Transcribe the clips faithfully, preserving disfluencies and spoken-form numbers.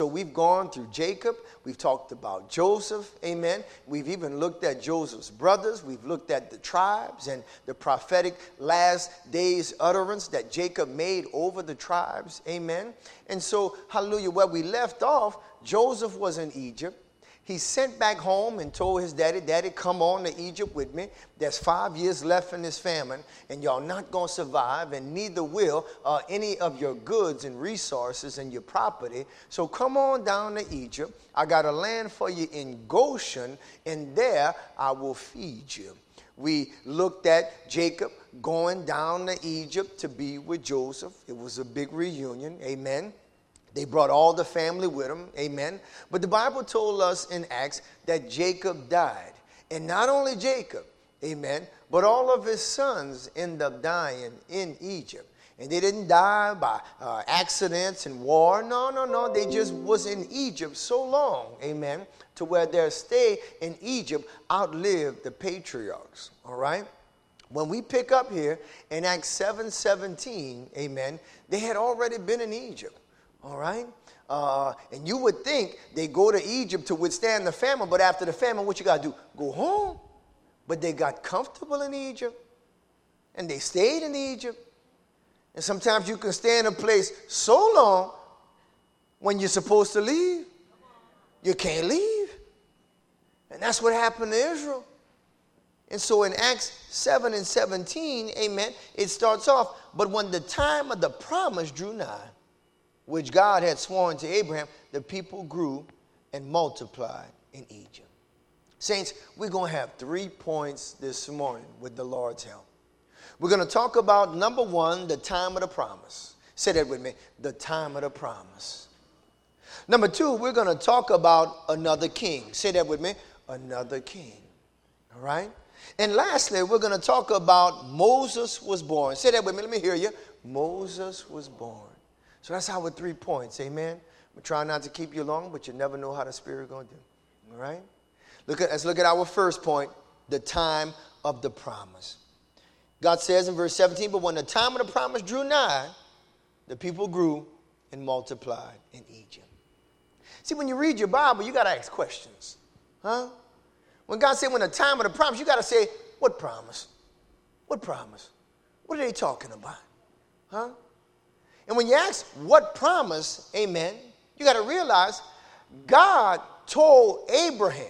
So we've gone through Jacob. We've talked about Joseph. Amen. We've even looked at Joseph's brothers. We've looked at the tribes and the prophetic last days utterance that Jacob made over the tribes. Amen. And so, hallelujah, where we left off, Joseph was in Egypt. He sent back home and told his daddy, Daddy, come on to Egypt with me. There's five years left in this famine, and y'all not going to survive, and neither will uh, any of your goods and resources and your property. So come on down to Egypt. I got a land for you in Goshen, and there I will feed you. We looked at Jacob going down to Egypt to be with Joseph. It was a big reunion. Amen. They brought all the family with them, amen. But the Bible told us in Acts that Jacob died. And not only Jacob, amen, but all of his sons end up dying in Egypt. And they didn't die by uh, accidents and war. No, no, no. They just was in Egypt so long, amen, to where their stay in Egypt outlived the patriarchs, all right? When we pick up here in Acts seven seventeen, amen, they had already been in Egypt. All right? Uh, and you would think they go to Egypt to withstand the famine, but after the famine, what you got to do? Go home. But they got comfortable in Egypt, and they stayed in Egypt. And sometimes you can stay in a place so long when you're supposed to leave, you can't leave. And that's what happened to Israel. And so in Acts seven and seventeen, amen, it starts off, but when the time of the promise drew nigh, which God had sworn to Abraham, the people grew and multiplied in Egypt. Saints, we're going to have three points this morning with the Lord's help. We're going to talk about, number one, the time of the promise. Say that with me, the time of the promise. Number two, we're going to talk about another king. Say that with me, another king. All right? And lastly, we're going to talk about Moses was born. Say that with me, let me hear you. Moses was born. So that's our three points, amen? We're trying not to keep you long, but you never know how the Spirit is going to do, all right? Look at, let's look at our first point, the time of the promise. God says in verse seventeen, but when the time of the promise drew nigh, the people grew and multiplied in Egypt. See, when you read your Bible, you got to ask questions, huh? When God said when the time of the promise, you got to say, what promise? What promise? What are they talking about, huh? And when you ask what promise, amen, you got to realize God told Abraham,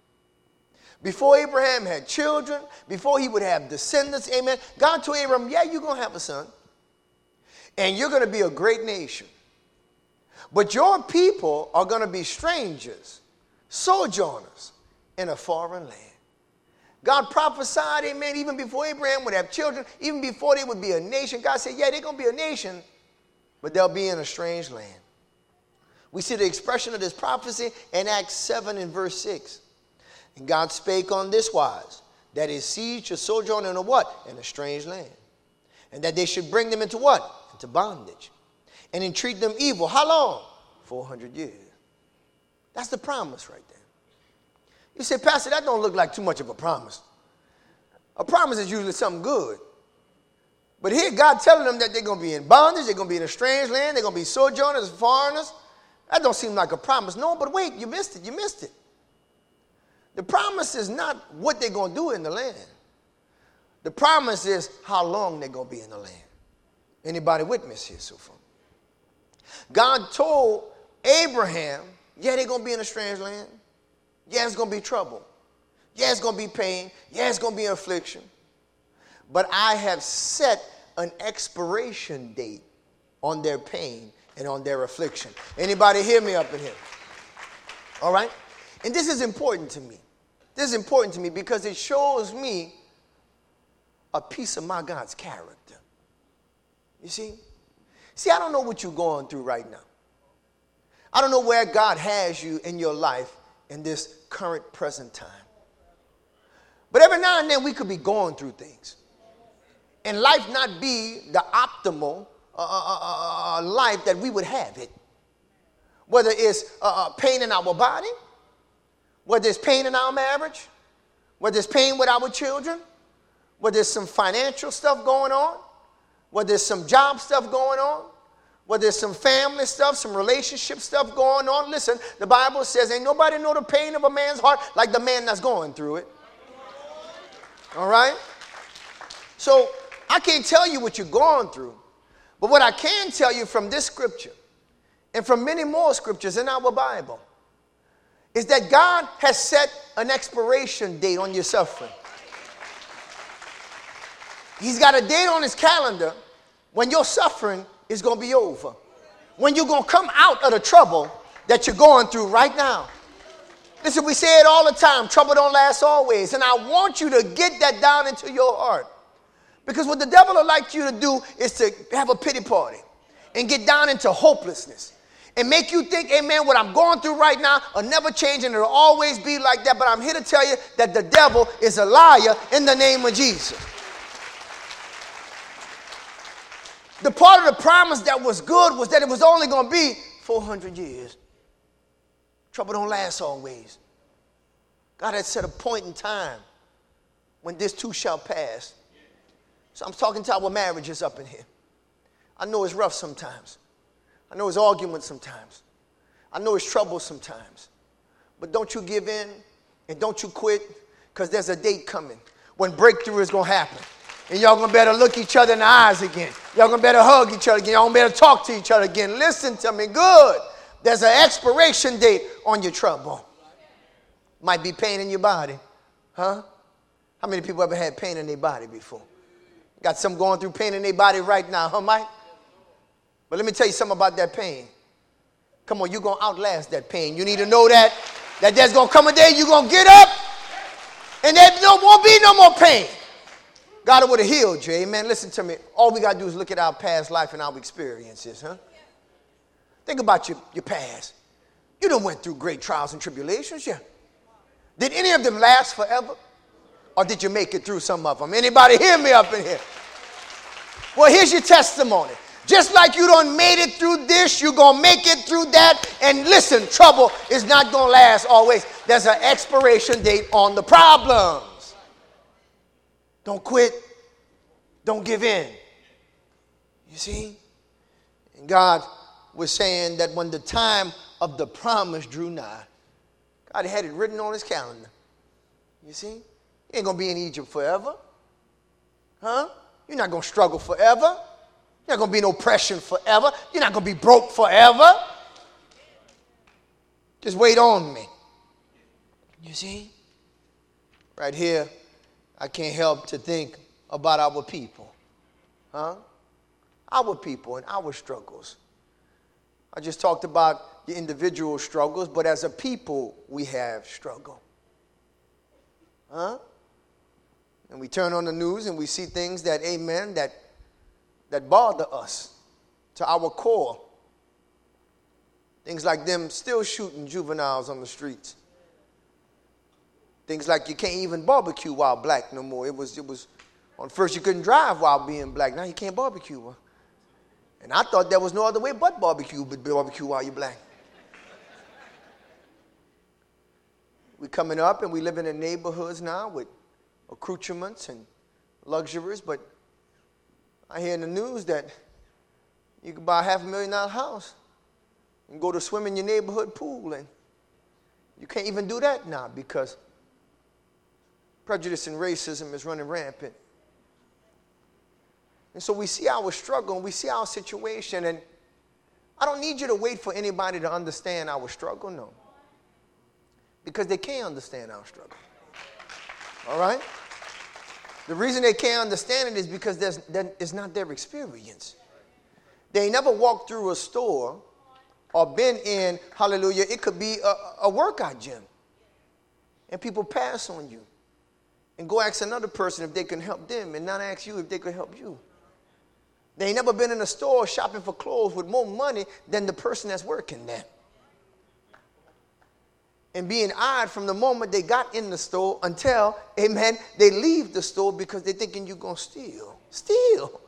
before Abraham had children, before he would have descendants, amen, God told Abraham, yeah, you're going to have a son, and you're going to be a great nation. But your people are going to be strangers, sojourners in a foreign land. God prophesied, amen, even before Abraham would have children, even before they would be a nation. God said, yeah, they're going to be a nation, but they'll be in a strange land. We see the expression of this prophecy in Acts seven and verse six. And God spake on this wise, that his seed should sojourn in a what? In a strange land. And that they should bring them into what? Into bondage. And entreat them evil. How long? four hundred years. That's the promise right there. You say, Pastor, that don't look like too much of a promise. A promise is usually something good. But here God telling them that they're going to be in bondage, they're going to be in a strange land, they're going to be sojourners, foreigners. That don't seem like a promise. No, but wait, you missed it, you missed it. The promise is not what they're going to do in the land. The promise is how long they're going to be in the land. Anybody with me here so far? God told Abraham, yeah, they're going to be in a strange land. Yeah, it's going to be trouble. Yeah, it's going to be pain. Yeah, it's going to be affliction. But I have set an expiration date on their pain and on their affliction. Anybody hear me up in here? All right? And this is important to me. This is important to me because it shows me a piece of my God's character. You see? See, I don't know what you're going through right now. I don't know where God has you in your life in this current present time. But every now and then we could be going through things. And life not be the optimal uh, uh, uh, life that we would have it. Whether it's uh, pain in our body, whether it's pain in our marriage, whether it's pain with our children, whether there's some financial stuff going on, whether there's some job stuff going on, Whether there's some family stuff, some relationship stuff going on. Listen, the Bible says ain't nobody know the pain of a man's heart like the man that's going through it. All right? So I can't tell you what you're going through. But what I can tell you from this scripture and from many more scriptures in our Bible is that God has set an expiration date on your suffering. He's got a date on his calendar when your suffering is going to be over. When you're going to come out of the trouble that you're going through right now. Listen, we say it all the time, trouble don't last always. And I want you to get that down into your heart. Because what the devil would like you to do is to have a pity party and get down into hopelessness. And make you think, amen, what I'm going through right now will never change and it'll always be like that. But I'm here to tell you that the devil is a liar in the name of Jesus. The part of the promise that was good was that it was only going to be four hundred years. Trouble don't last always. God had set a point in time when this too shall pass. So I'm talking to our marriages up in here. I know it's rough sometimes. I know it's arguments sometimes. I know it's trouble sometimes. But don't you give in and don't you quit, because there's a date coming when breakthrough is going to happen. And y'all going to better look each other in the eyes again. Y'all going to better hug each other again. Y'all going to better talk to each other again. Listen to me good. There's an expiration date on your trouble. Might be pain in your body. Huh? How many people ever had pain in their body before? Got some going through pain in their body right now, huh, Mike? But let me tell you something about that pain. Come on, you're going to outlast that pain. You need to know that, that there's going to come a day you're going to get up and there no, won't be no more pain. God would have healed you, amen. Listen to me. All we got to do is look at our past life and our experiences, huh? Think about your, your past. You done went through great trials and tribulations, yeah. Did any of them last forever? Or did you make it through some of them? Anybody hear me up in here? Well, here's your testimony. Just like you done made it through this, you're going to make it through that. And listen, trouble is not going to last always. There's an expiration date on the problems. Don't quit. Don't give in. You see? And God was saying that when the time of the promise drew nigh, God had it written on his calendar. You see? You ain't going to be in Egypt forever. Huh? You're not going to struggle forever. You're not going to be in oppression forever. You're not going to be broke forever. Just wait on me. You see? Right here, I can't help to think about our people. Huh? Our people and our struggles. I just talked about the individual struggles, but as a people, we have struggle. Huh? And we turn on the news and we see things that, amen, that, that bother us to our core. Things like them still shooting juveniles on the streets. Things like you can't even barbecue while black no more. It was, it was, on first you couldn't drive while being black. Now you can't barbecue. And I thought there was no other way but barbecue, but barbecue while you're black. We're coming up and we live in neighborhoods now with accoutrements and luxuries, but I hear in the news that you can buy a half a million dollar house and go to swim in your neighborhood pool, and you can't even do that now because prejudice and racism is running rampant. And so we see our struggle and we see our situation, and I don't need you to wait for anybody to understand our struggle, no. Because they can't understand our struggle. All right? The reason they can't understand it is because there's, it's not their experience. They never walked through a store or been in, hallelujah, it could be a, a workout gym. And people pass on you. And go ask another person if they can help them and not ask you if they could help you. They ain't never been in a store shopping for clothes with more money than the person that's working there. And being eyed from the moment they got in the store until, amen, they leave the store because they're thinking you're going to steal. Steal.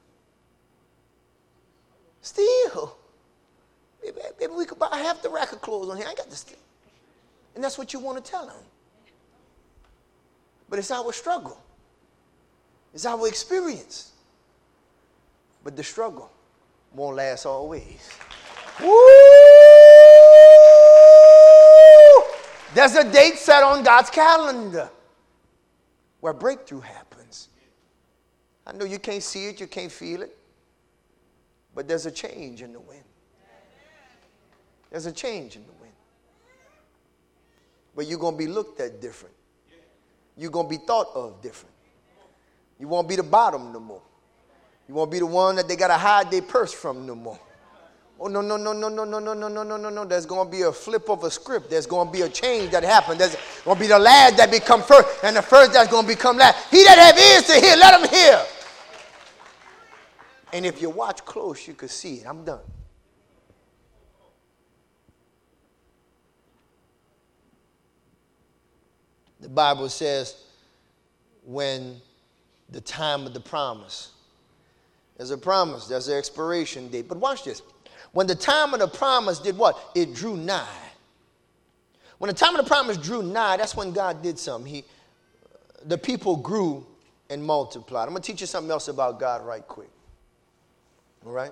Steal. Maybe, maybe we could buy half the rack of clothes on here. I ain't got to steal. And that's what you want to tell them. But it's our struggle. It's our experience. But the struggle won't last always. Woo! There's a date set on God's calendar where breakthrough happens. I know you can't see it, you can't feel it, but there's a change in the wind. There's a change in the wind. But you're going to be looked at different. You're going to be thought of different. You won't be the bottom no more. You won't be the one that they got to hide their purse from no more. Oh, no, no, no, no, no, no, no, no, no, no, no, no. There's going to be a flip of a script. There's going to be a change that happens. There's going to be the last that become first and the first that's going to become last. He that have ears to hear, let him hear. And if you watch close, you could see it. I'm done. The Bible says when the time of the promise, there's a promise, there's an expiration date. But watch this. When the time of the promise did what? It drew nigh. When the time of the promise drew nigh, that's when God did something. He, the people grew and multiplied. I'm going to teach you something else about God right quick. All right?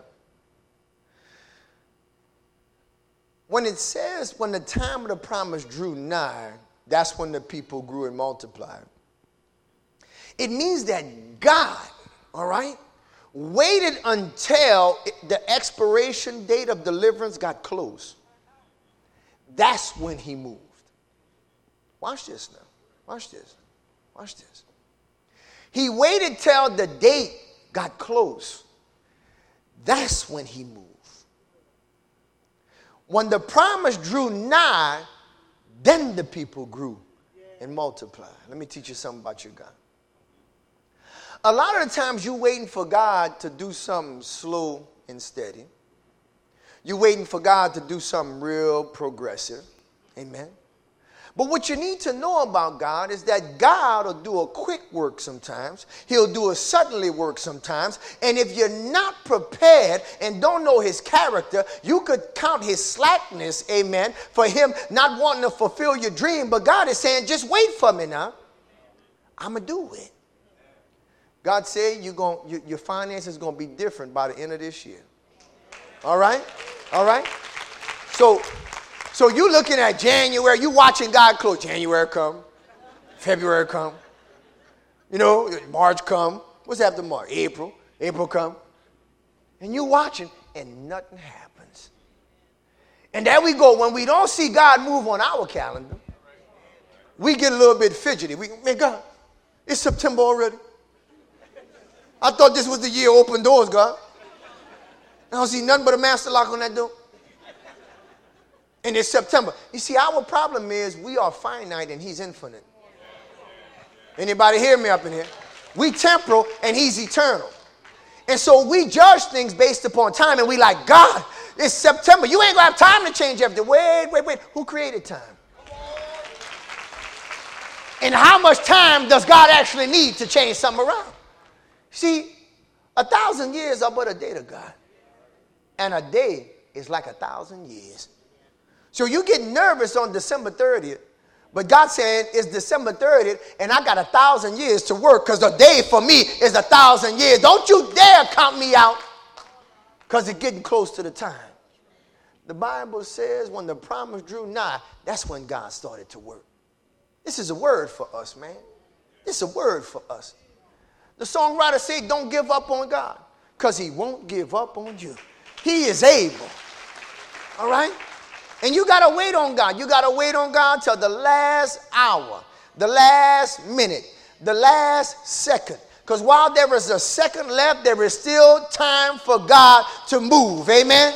When it says when the time of the promise drew nigh, that's when the people grew and multiplied. It means that God, all right, waited until the expiration date of deliverance got close. That's when he moved. Watch this now. Watch this. Watch this. He waited till the date got close. That's when he moved. When the promise drew nigh, then the people grew and multiplied. Let me teach you something about your God. A lot of the times you're waiting for God to do something slow and steady. You're waiting for God to do something real progressive. Amen. But what you need to know about God is that God will do a quick work sometimes. He'll do a suddenly work sometimes. And if you're not prepared and don't know his character, you could count his slackness, amen, for him not wanting to fulfill your dream. But God is saying, just wait for me now. I'm going to do it. God said you're going, your, your finances are going to be different by the end of this year. All right? All right? So... So you looking at January, you watching God close. January come, February come, you know, March come. What's after March? April. April come. And you watching, and nothing happens. And there we go. When we don't see God move on our calendar, we get a little bit fidgety. We, man, God, it's September already. I thought this was the year of open doors, God. I don't see nothing but a master lock on that door. And it's September. You see, our problem is we are finite and he's infinite. Anybody hear me up in here? We temporal and he's eternal. And so we judge things based upon time, and we like, God, it's September. You ain't going to have time to change everything. Wait, wait, wait. Who created time? And how much time does God actually need to change something around? See, a thousand years are but a day to God. And a day is like a thousand years. So you get nervous on December thirtieth, but God said it's December thirtieth, and I got a thousand years to work because the day for me is a thousand years. Don't you dare count me out because it's getting close to the time. The Bible says when the promise drew nigh, that's when God started to work. This is a word for us, man. This is a word for us. The songwriter said, don't give up on God because he won't give up on you. He is able. All right? And you got to wait on God. You got to wait on God till the last hour, the last minute, the last second. Because while there is a second left, there is still time for God to move. Amen?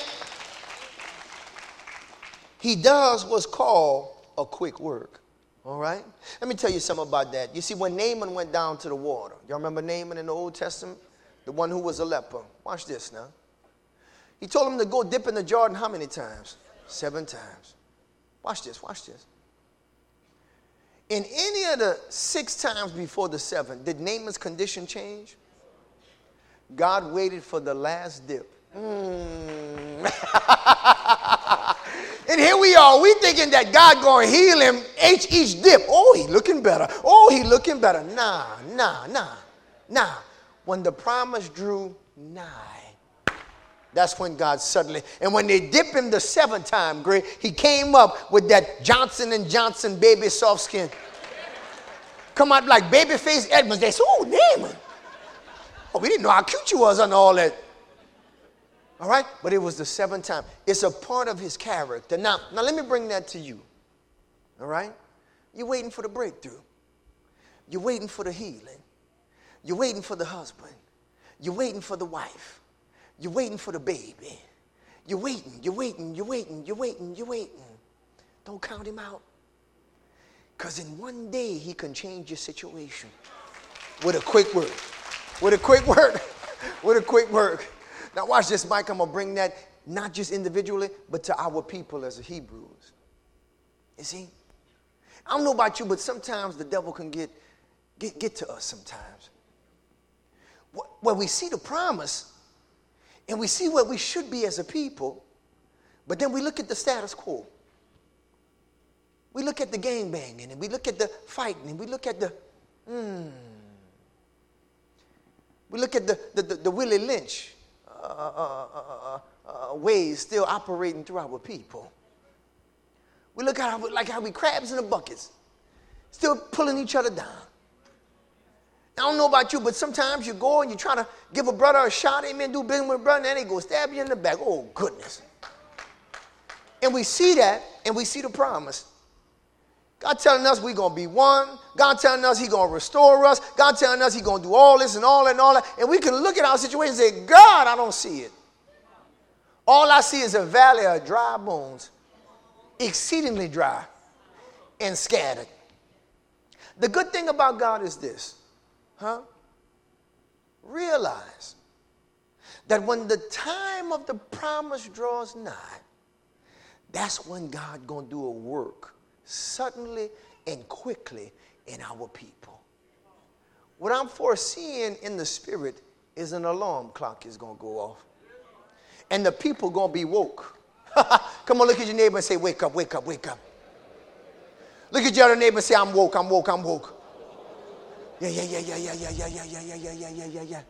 He does what's called a quick work. All right? Let me tell you something about that. You see, when Naaman went down to the water, y'all remember Naaman in the Old Testament? The one who was a leper. Watch this now. He told him to go dip in the Jordan how many times? Seven times. Watch this, watch this. In any of the six times before the seven, did Naaman's condition change? God waited for the last dip. Mm. And here we are, we thinking that God going to heal him each, each dip. Oh, he looking better. Oh, he looking better. Nah, nah, nah, nah. When the promise drew nigh, That's when God suddenly, and when they dip him the seventh time, great, he came up with that Johnson and Johnson baby soft skin. Come out like Babyface Edmonds. They said, oh, Naaman. Oh, we didn't know how cute you was under all that. All right? But it was the seventh time. It's a part of his character. Now, now let me bring that to you. All right? You're waiting for the breakthrough. You're waiting for the healing. You're waiting for the husband. You're waiting for the wife. You're waiting for the baby. You're waiting, you're waiting, you're waiting, you're waiting, you're waiting. Don't count him out. Because in one day, he can change your situation with a quick word. With a quick word. With a quick word. Now watch this, Mike. I'm going to bring that not just individually, but to our people as the Hebrews. You see? I don't know about you, but sometimes the devil can get, get, get to us sometimes. Where we see the promise, and we see where we should be as a people, but then we look at the status quo. We look at the gangbanging, and we look at the fighting, and we look at the, hmm. We look at the, the, the, the Willie Lynch uh, uh, uh, uh, ways still operating through our people. We look at how, like how we crabs in the buckets, still pulling each other down. I don't know about you, but sometimes you go and you try to give a brother a shot, amen, do business with a brother, and they go stab you in the back. Oh, goodness. And we see that, and we see the promise. God telling us we're going to be one. God telling us he's going to restore us. God telling us he's going to do all this and all that and all that. And we can look at our situation and say, God, I don't see it. All I see is a valley of dry bones, exceedingly dry and scattered. The good thing about God is this. Huh? Realize that when the time of the promise draws nigh, that's when God gonna do a work suddenly and quickly in our people. What I'm foreseeing in the spirit is an alarm clock is gonna go off, and the people gonna be woke. Come on, look at your neighbor and say, wake up, wake up, wake up. Look at your other neighbor and say, I'm woke, I'm woke, I'm woke. Yeah, yeah, yeah, yeah, yeah, yeah, yeah, yeah, yeah, yeah, yeah, yeah, yeah, yeah.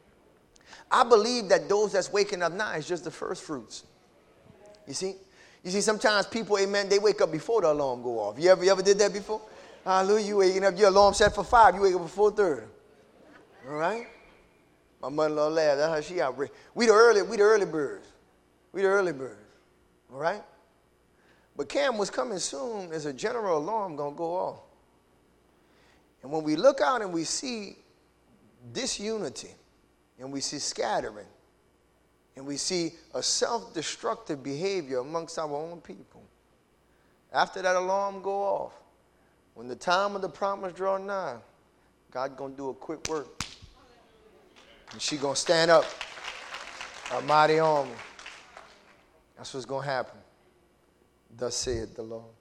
I believe that those that's waking up now is just the first fruits. You see? You see, sometimes people, amen, they wake up before the alarm go off. You ever, you ever did that before? Hallelujah, you waking up, your alarm set for five, you wake up at four thirty. All right? My mother-in-law laughed. That's how she out. We the early, we the early birds. We the early birds. All right? But Cam was coming soon. There's a general alarm going to go off. And when we look out and we see disunity, and we see scattering, and we see a self-destructive behavior amongst our own people, after that alarm go off, when the time of the promise draw nigh, God going to do a quick work. And she going to stand up, a mighty army. That's what's going to happen. Thus saith the Lord.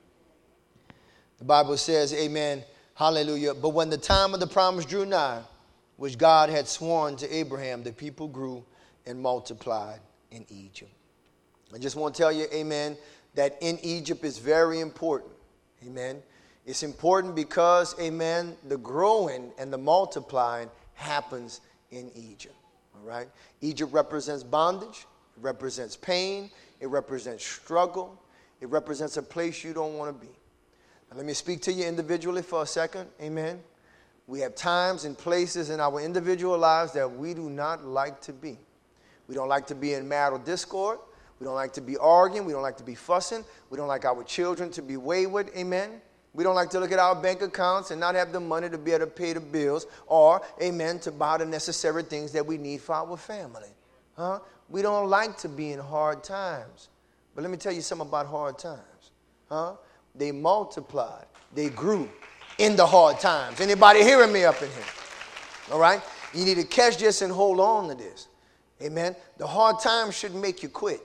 The Bible says, amen, hallelujah. But when the time of the promise drew nigh, which God had sworn to Abraham, the people grew and multiplied in Egypt. I just want to tell you, amen, that in Egypt is very important. Amen. It's important because, amen, the growing and the multiplying happens in Egypt. All right. Egypt represents bondage. It represents pain. It represents struggle. It represents a place you don't want to be. Now, let me speak to you individually for a second. Amen. We have times and places in our individual lives that we do not like to be. We don't like to be in marital discord. We don't like to be arguing. We don't like to be fussing. We don't like our children to be wayward. Amen. We don't like to look at our bank accounts and not have the money to be able to pay the bills or, amen, to buy the necessary things that we need for our family. Huh? We don't like to be in hard times. But let me tell you something about hard times. Huh? They multiplied. They grew in the hard times. Anybody hearing me up in here? All right? You need to catch this and hold on to this. Amen. The hard times shouldn't make you quit.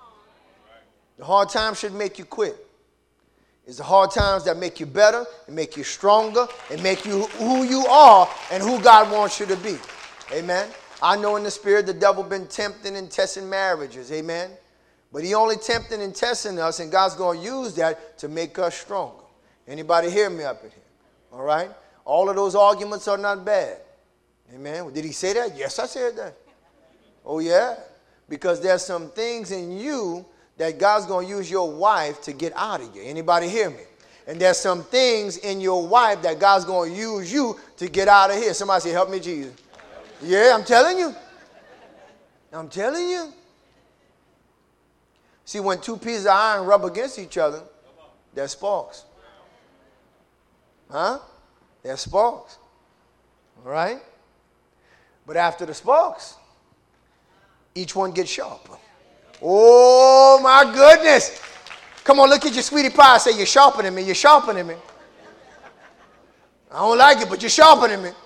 The hard times should make you quit. It's the hard times that make you better and make you stronger and make you who you are and who God wants you to be. Amen. I know in the spirit the devil been tempting and testing marriages. Amen. But he only tempting and testing us, and God's going to use that to make us stronger. Anybody hear me up in here? All right? All of those arguments are not bad. Amen. Did he say that? Yes, I said that. Oh, yeah. Because there's some things in you that God's going to use your wife to get out of you. Anybody hear me? And there's some things in your wife that God's going to use you to get out of here. Somebody say, help me, Jesus. Yeah, I'm telling you. I'm telling you. See, when two pieces of iron rub against each other, they're sparks. Huh? They're sparks. All right? But after the sparks, each one gets sharper. Oh, my goodness. Come on, look at your sweetie pie and say, you're sharpening me, you're sharpening me. I don't like it, but you're sharpening me.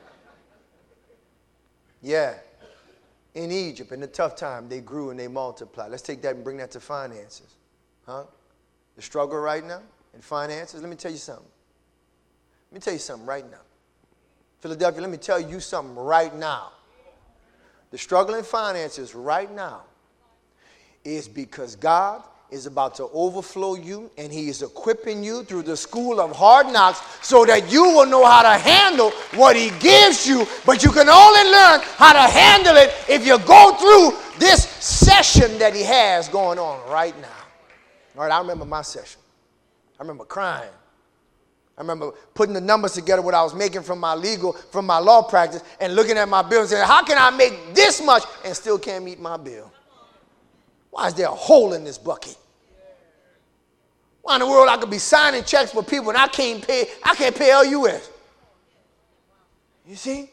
Yeah. In Egypt, in the tough time, they grew and they multiplied. Let's take that and bring that to finances. Huh? The struggle right now in finances, let me tell you something. Let me tell you something right now. Philadelphia, let me tell you something right now. The struggle in finances right now is because God is about to overflow you, and he is equipping you through the school of hard knocks so that you will know how to handle what he gives you, but you can only learn how to handle it if you go through this session that he has going on right now. All right, I remember my session. I remember crying. I remember putting the numbers together, what I was making from my legal, from my law practice, and looking at my bill and saying, how can I make this much and still can't meet my bill? Why is there a hole in this bucket? Why in the world I could be signing checks for people and I can't pay, I can't pay L U S? You see?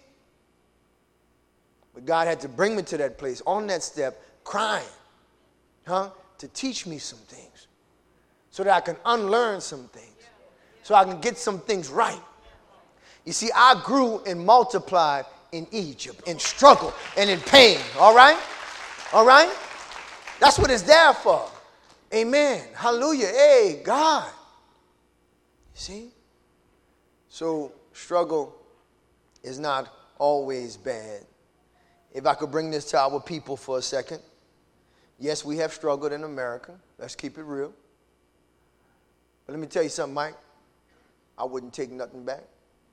But God had to bring me to that place, on that step, crying, huh? To teach me some things so that I can unlearn some things, so I can get some things right. You see, I grew and multiplied in Egypt, in struggle and in pain, all right? All right? That's what it's there for. Amen. Hallelujah. Hey, God. You see? So struggle is not always bad. If I could bring this to our people for a second. Yes, we have struggled in America. Let's keep it real. But let me tell you something, Mike. I wouldn't take nothing back.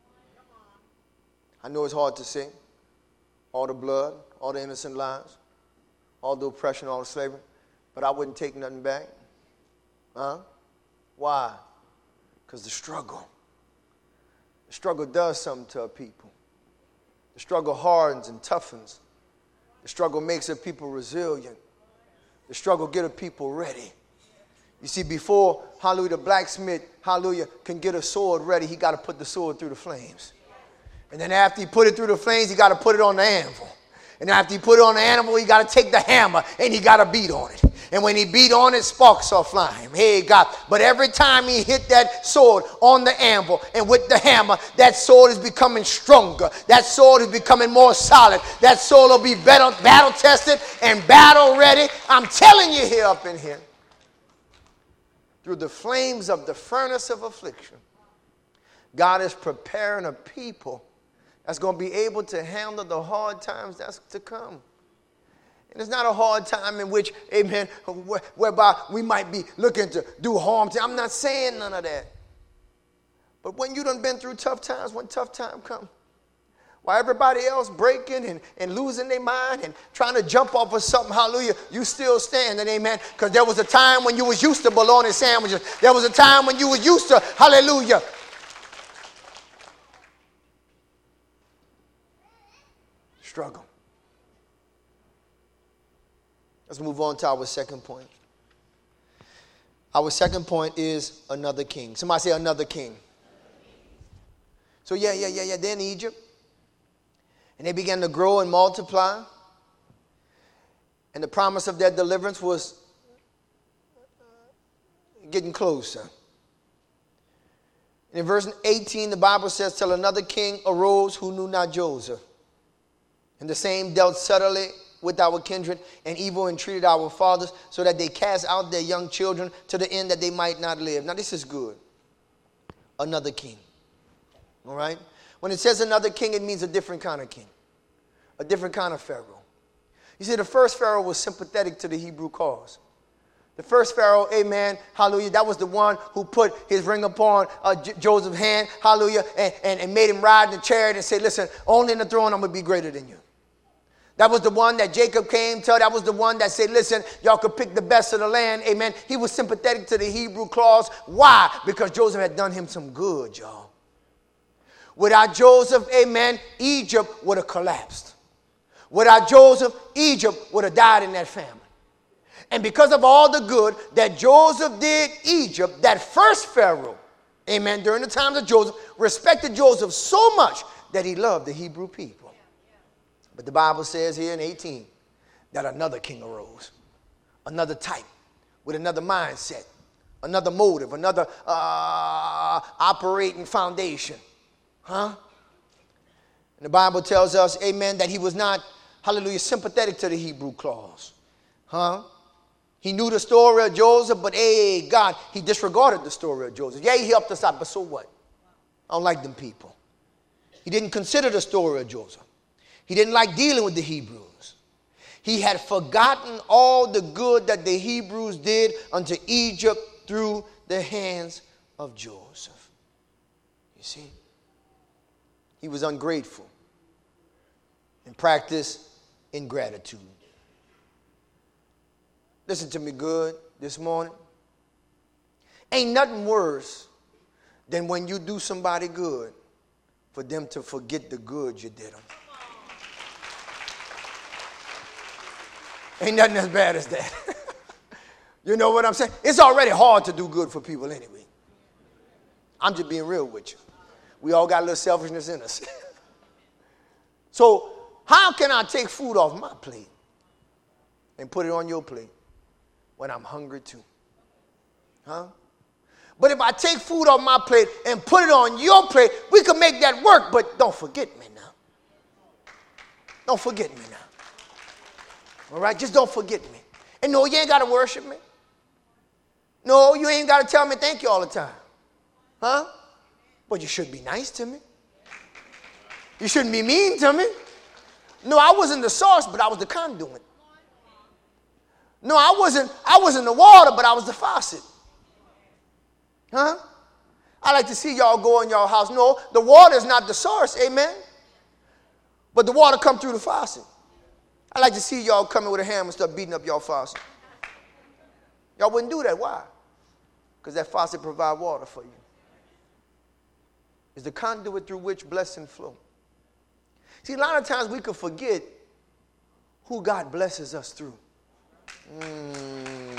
I know it's hard to say. All the blood, all the innocent lives, all the oppression, all the slavery. But I wouldn't take nothing back. Huh? Why? Because the struggle. The struggle does something to our people. The struggle hardens and toughens. The struggle makes a people resilient. The struggle gets a people ready. You see, before, hallelujah, the blacksmith, hallelujah, can get a sword ready, he got to put the sword through the flames. And then after he put it through the flames, he got to put it on the anvil. And after he put it on the anvil, he got to take the hammer and he got to beat on it. And when he beat on it, sparks are flying. Hey, God. But every time he hit that sword on the anvil and with the hammer, that sword is becoming stronger. That sword is becoming more solid. That sword will be better, battle tested and battle ready. I'm telling you here up in here. Through the flames of the furnace of affliction, God is preparing a people that's going to be able to handle the hard times that's to come. And it's not a hard time in which, amen, whereby we might be looking to do harm to. I'm not saying none of that. But when you done been through tough times, when tough time come, while everybody else breaking and, and losing their mind and trying to jump off of something, hallelujah, you still standing, amen. Because there was a time when you was used to bologna sandwiches. There was a time when you was used to, hallelujah, struggle. Let's move on to our second point. Our second point is another king. Somebody say another king. So yeah, yeah, yeah, yeah. They're in Egypt. And they began to grow and multiply. And the promise of their deliverance was getting closer. And in verse eighteen, the Bible says, till another king arose who knew not Joseph. And the same dealt subtly with our kindred and evil entreated our fathers so that they cast out their young children to the end that they might not live. Now this is good. Another king. All right? When it says another king, it means a different kind of king. A different kind of Pharaoh. You see, the first Pharaoh was sympathetic to the Hebrew cause. The first Pharaoh, amen, hallelujah, that was the one who put his ring upon uh, J- Joseph's hand, hallelujah, and, and, and made him ride in the chariot and say, listen, only in the throne I'm going to be greater than you. That was the one that Jacob came to. That was the one that said, listen, y'all could pick the best of the land. Amen. He was sympathetic to the Hebrew clause. Why? Because Joseph had done him some good, y'all. Without Joseph, amen, Egypt would have collapsed. Without Joseph, Egypt would have died in that famine. And because of all the good that Joseph did Egypt, that first Pharaoh, amen, during the times of Joseph, respected Joseph so much that he loved the Hebrew people. But the Bible says here in eighteen that another king arose, another type, with another mindset, another motive, another uh, operating foundation. Huh? And the Bible tells us, amen, that he was not, hallelujah, sympathetic to the Hebrew clause. Huh? He knew the story of Joseph, but hey, God, he disregarded the story of Joseph. Yeah, he helped us out, but so what? I don't like them people. He didn't consider the story of Joseph. He didn't like dealing with the Hebrews. He had forgotten all the good that the Hebrews did unto Egypt through the hands of Joseph. You see? He was ungrateful and practiced ingratitude. Listen to me good this morning. Ain't nothing worse than when you do somebody good for them to forget the good you did them. Ain't nothing as bad as that. You know what I'm saying? It's already hard to do good for people anyway. I'm just being real with you. We all got a little selfishness in us. So how can I take food off my plate and put it on your plate when I'm hungry too? Huh? But if I take food off my plate and put it on your plate, we can make that work, but don't forget me now. Don't forget me now. All right? Just don't forget me. And no, you ain't got to worship me. No, you ain't got to tell me thank you all the time. Huh? But you should be nice to me. You shouldn't be mean to me. No, I wasn't the source, but I was the conduit. No, I wasn't, I wasn't the water, but I was the faucet. Huh? I like to see y'all go in y'all house. No, the water is not the source, amen? But the water come through the faucet. I like to see y'all coming with a hammer and start beating up y'all faucet. Y'all wouldn't do that. Why? Because that faucet provides water for you. It's the conduit through which blessing flow. See, a lot of times we could forget who God blesses us through. Mm.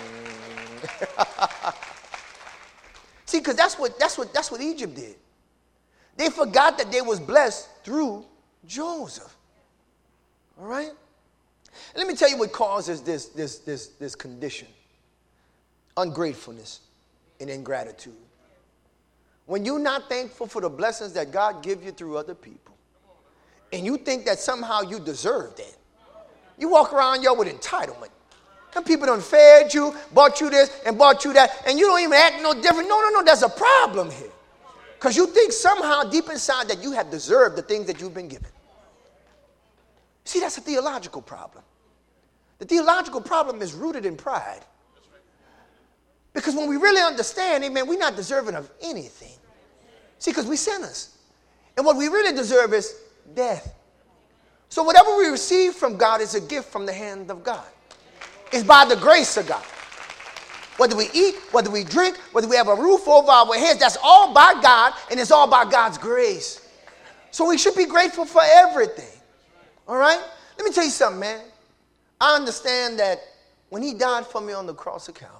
See, because that's what that's what that's what Egypt did. They forgot that they was blessed through Joseph. All right? And let me tell you what causes this, this, this, this condition. Ungratefulness and ingratitude. When you're not thankful for the blessings that God gives you through other people, and you think that somehow you deserve that, you walk around y'all with entitlement. Some people done fed you, bought you this, and bought you that, and you don't even act no different. No, no, no, there's a problem here. Because you think somehow deep inside that you have deserved the things that you've been given. See, that's a theological problem. The theological problem is rooted in pride. Because when we really understand, amen, we're not deserving of anything. See, because we're sinners. And what we really deserve is death. So whatever we receive from God is a gift from the hand of God. It's by the grace of God. Whether we eat, whether we drink, whether we have a roof over our heads, that's all by God, and it's all by God's grace. So we should be grateful for everything. All right? Let me tell you something, man. I understand that when he died for me on the cross of Calvary,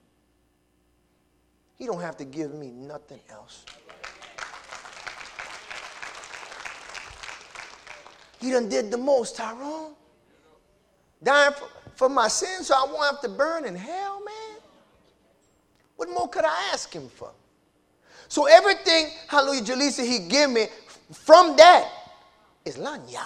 he don't have to give me nothing else. He done did the most, Tyrone. Dying for, for my sins so I won't have to burn in hell, man. What more could I ask him for? So everything, hallelujah, Jaleesa, he give me from that is lanyap.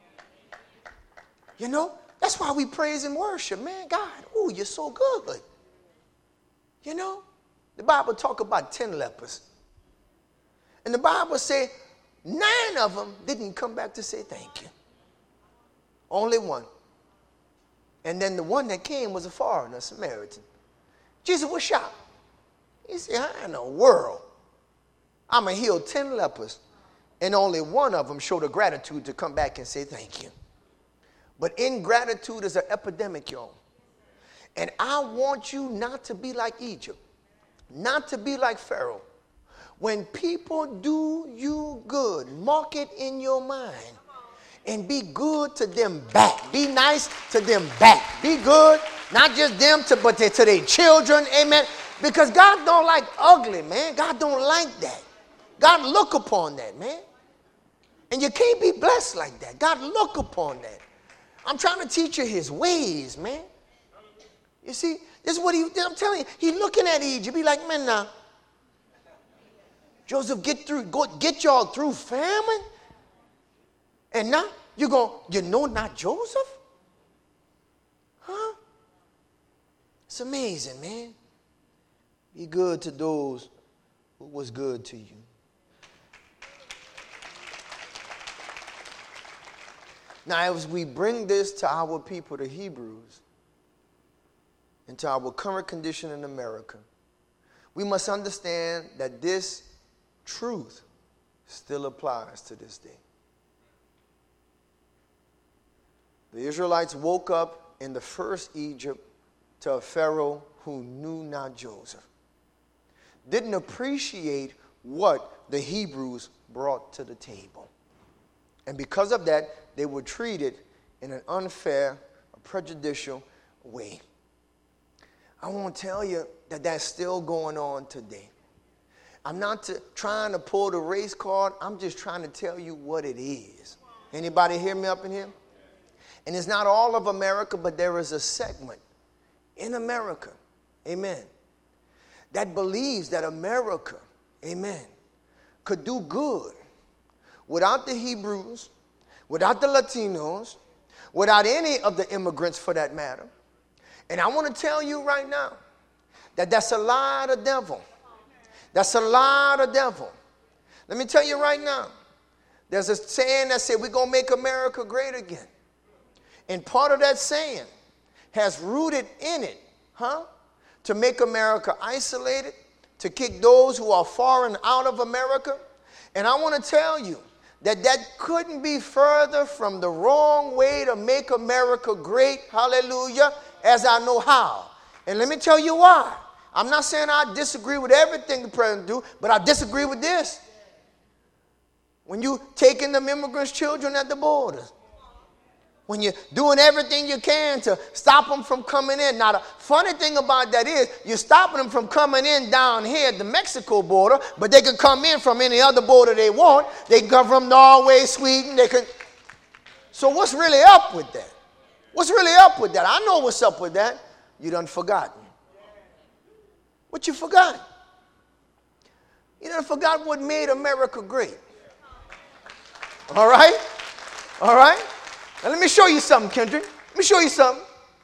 You know, that's why we praise and worship, man. God, ooh, you're so good. You know, the Bible talk about ten lepers. And the Bible say nine of them didn't come back to say thank you. Only one. And then the one that came was a foreigner, a Samaritan. Jesus was shocked. He said, how in the world I'm going to heal ten lepers and only one of them showed a gratitude to come back and say thank you? But ingratitude is an epidemic, y'all. And I want you not to be like Egypt, not to be like Pharaoh. When people do you good, mark it in your mind and be good to them back. Be nice to them back. Be good, not just them, to, but to, to their children. Amen. Because God don't like ugly, man. God don't like that. God look upon that, man. And you can't be blessed like that. God look upon that. I'm trying to teach you his ways, man. You see, this is what he, I'm telling you. He looking at Egypt. He like, man, now, Joseph, get through, go, get y'all through famine. And now you go, you know not Joseph? Huh? It's amazing, man. Be good to those who was good to you. Now, as we bring this to our people, the Hebrews, and to our current condition in America, we must understand that this truth still applies to this day. The Israelites woke up in the first Egypt to a Pharaoh who knew not Joseph, didn't appreciate what the Hebrews brought to the table. And because of that, they were treated in an unfair, prejudicial way. I want to tell you that that's still going on today. I'm not to, trying to pull the race card. I'm just trying to tell you what it is. Anybody hear me up in here? And it's not all of America, but there is a segment in America, amen, that believes that America, amen, could do good without the Hebrews, without the Latinos, without any of the immigrants for that matter. And I want to tell you right now that that's a lie of the devil. That's a lie of the devil. Let me tell you right now, there's a saying that said we're going to make America great again. And part of that saying has rooted in it, huh, to make America isolated, to kick those who are foreign out of America. And I want to tell you that that couldn't be further from the wrong way to make America great, hallelujah, as I know how. And let me tell you why. I'm not saying I disagree with everything the president do, but I disagree with this. When you taking them immigrants' children at the border, when you're doing everything you can to stop them from coming in. Now, the funny thing about that is you're stopping them from coming in down here at the Mexico border, but they can come in from any other border they want. They can come from Norway, Sweden. They can. So what's really up with that? What's really up with that? I know what's up with that. You done forgotten. What you forgot? You done forgot what made America great. All right? All right? Now let me show you something, Kendrick. Let me show you something.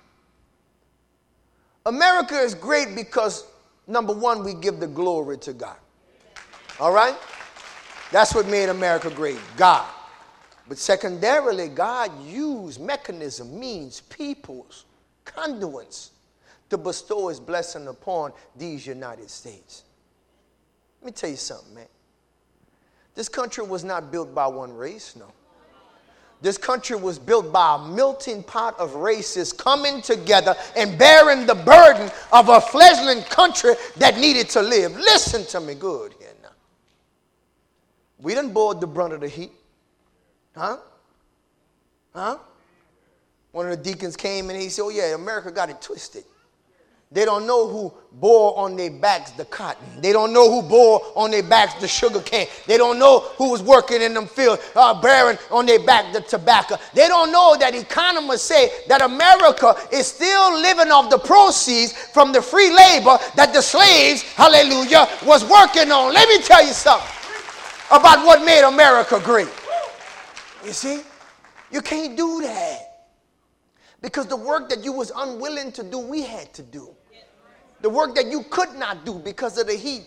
America is great because, number one, we give the glory to God. All right? That's what made America great, God. But secondarily, God used mechanism, means, peoples, conduits to bestow his blessing upon these United States. Let me tell you something, man. This country was not built by one race, no. This country was built by a melting pot of races coming together and bearing the burden of a fledgling country that needed to live. Listen to me good here now. We done bore the brunt of the heat. Huh? Huh? One of the deacons came and he said, oh yeah, America got it twisted. They don't know who bore on their backs the cotton. They don't know who bore on their backs the sugar cane. They don't know who was working in them fields, uh, bearing on their back the tobacco. They don't know that economists say that America is still living off the proceeds from the free labor that the slaves, hallelujah, was working on. Let me tell you something about what made America great. You see, you can't do that. Because the work that you was unwilling to do, we had to do. The work that you could not do because of the heat.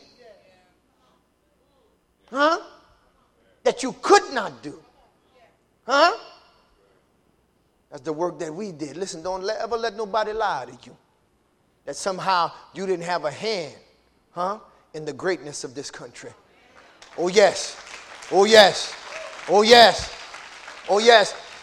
Huh? That you could not do. Huh? That's the work that we did. Listen, don't let, ever let nobody lie to you. That somehow you didn't have a hand, huh, in the greatness of this country. Oh, yes. Oh, yes. Oh, yes. Oh, yes.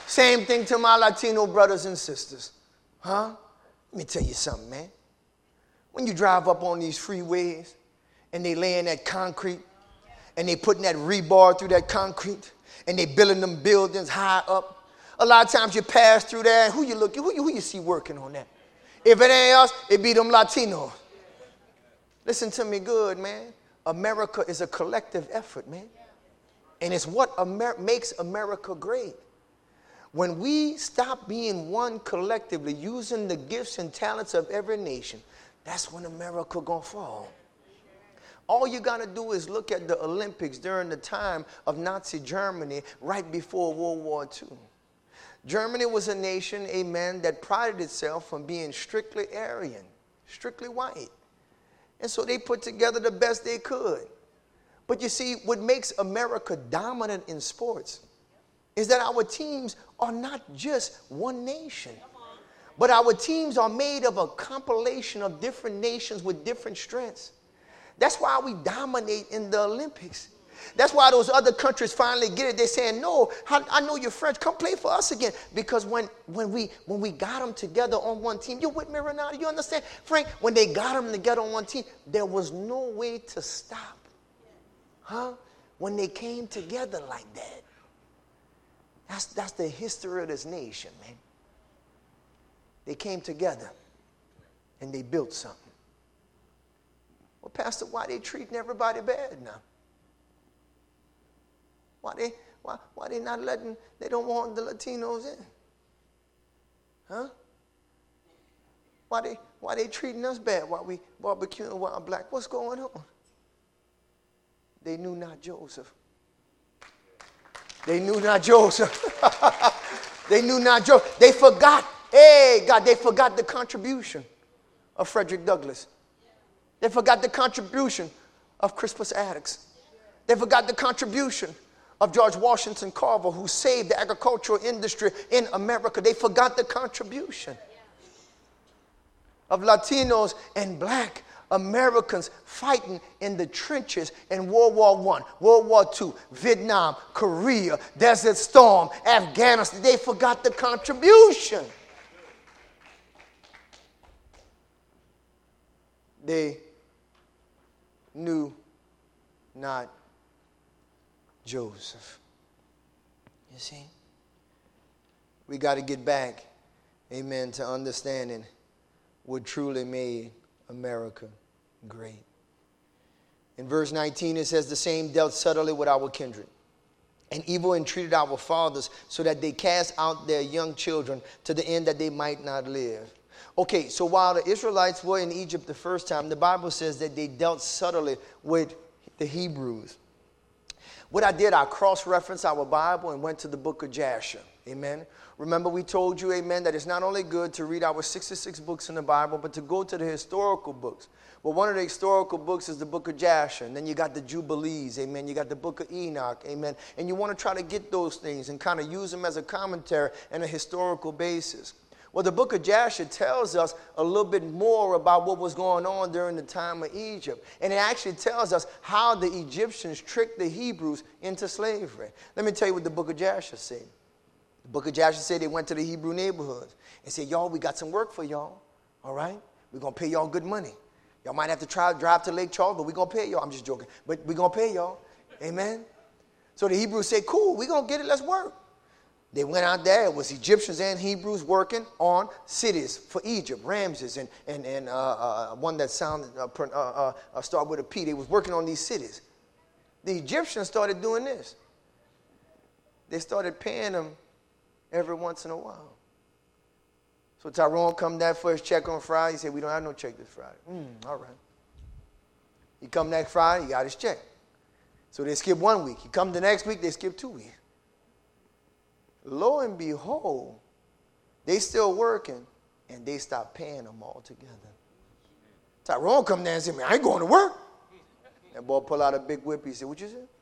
Same thing to my Latino brothers and sisters. Huh? Let me tell you something, man. When you drive up on these freeways and they laying that concrete and they putting that rebar through that concrete and they building them buildings high up, a lot of times you pass through there and who you look, who you, who you see working on that? If it ain't us, it be them Latinos. Listen to me good, man. America is a collective effort, man. And it's what Amer- makes America great. When we stop being one collectively, using the gifts and talents of every nation, that's when America gonna fall. All you gotta do is look at the Olympics during the time of Nazi Germany right before World War Two. Germany was a nation, amen, that prided itself on being strictly Aryan, strictly white. And so they put together the best they could. But you see, what makes America dominant in sports is that our teams are not just one nation, but our teams are made of a compilation of different nations with different strengths. That's why we dominate in the Olympics. That's why those other countries finally get it. They're saying, no, I, I know you're French. Come play for us again. Because when, when, we, when we got them together on one team, you with me, Ronaldo? You understand? Frank, when they got them together on one team, there was no way to stop. Huh? When they came together like that. That's, that's the history of this nation, man. They came together and they built something. Well, Pastor, why they treating everybody bad now? Why they, why, why they not letting, they don't want the Latinos in? Huh? Why they, why they treating us bad while we barbecuing while black? What's going on? They knew not Joseph. They knew not Joseph. They knew not Joseph. They forgot, hey, God, they forgot the contribution of Frederick Douglass. They forgot the contribution of Crispus Attucks. They forgot the contribution of George Washington Carver, who saved the agricultural industry in America. They forgot the contribution of Latinos and black Americans fighting in the trenches in World War One, World War Two, Vietnam, Korea, Desert Storm, Afghanistan. They forgot the contribution. They knew not Joseph. You see? We got to get back, amen, to understanding what truly made America great. In verse nineteen, it says, the same dealt subtly with our kindred, and evil entreated our fathers, so that they cast out their young children, to the end that they might not live. Okay, so while the Israelites were in Egypt the first time, the Bible says that they dealt subtly with the Hebrews. What I did, I cross-referenced our Bible and went to the book of Jasher. Amen. Remember, we told you, amen, that it's not only good to read our sixty-six books in the Bible, but to go to the historical books. Well, one of the historical books is the book of Jasher. And then you got the Jubilees, amen. You got the book of Enoch, amen. And you want to try to get those things and kind of use them as a commentary and a historical basis. Well, the book of Jasher tells us a little bit more about what was going on during the time of Egypt. And it actually tells us how the Egyptians tricked the Hebrews into slavery. Let me tell you what the book of Jasher said. The book of Jasher said they went to the Hebrew neighborhoods and said, y'all, we got some work for y'all, all right? We're going to pay y'all good money. Y'all might have to try to drive to Lake Charles, but we're going to pay y'all. I'm just joking. But we're going to pay y'all. Amen? So the Hebrews said, cool, we're going to get it. Let's work. They went out there. It was Egyptians and Hebrews working on cities for Egypt, Ramses, and, and, and uh, uh, one that sounded uh, uh, uh, started with a P. They was working on these cities. The Egyptians started doing this. They started paying them every once in a while. So Tyrone come that first check on Friday. He said, we don't have no check this Friday. Mm, all right. He come next Friday, he got his check. So they skip one week. He come the next week, they skip two weeks. Lo and behold, they still working, and they stop paying them all together. Tyrone come there and say, man, I ain't going to work. That boy pull out a big whip. He said, what you said?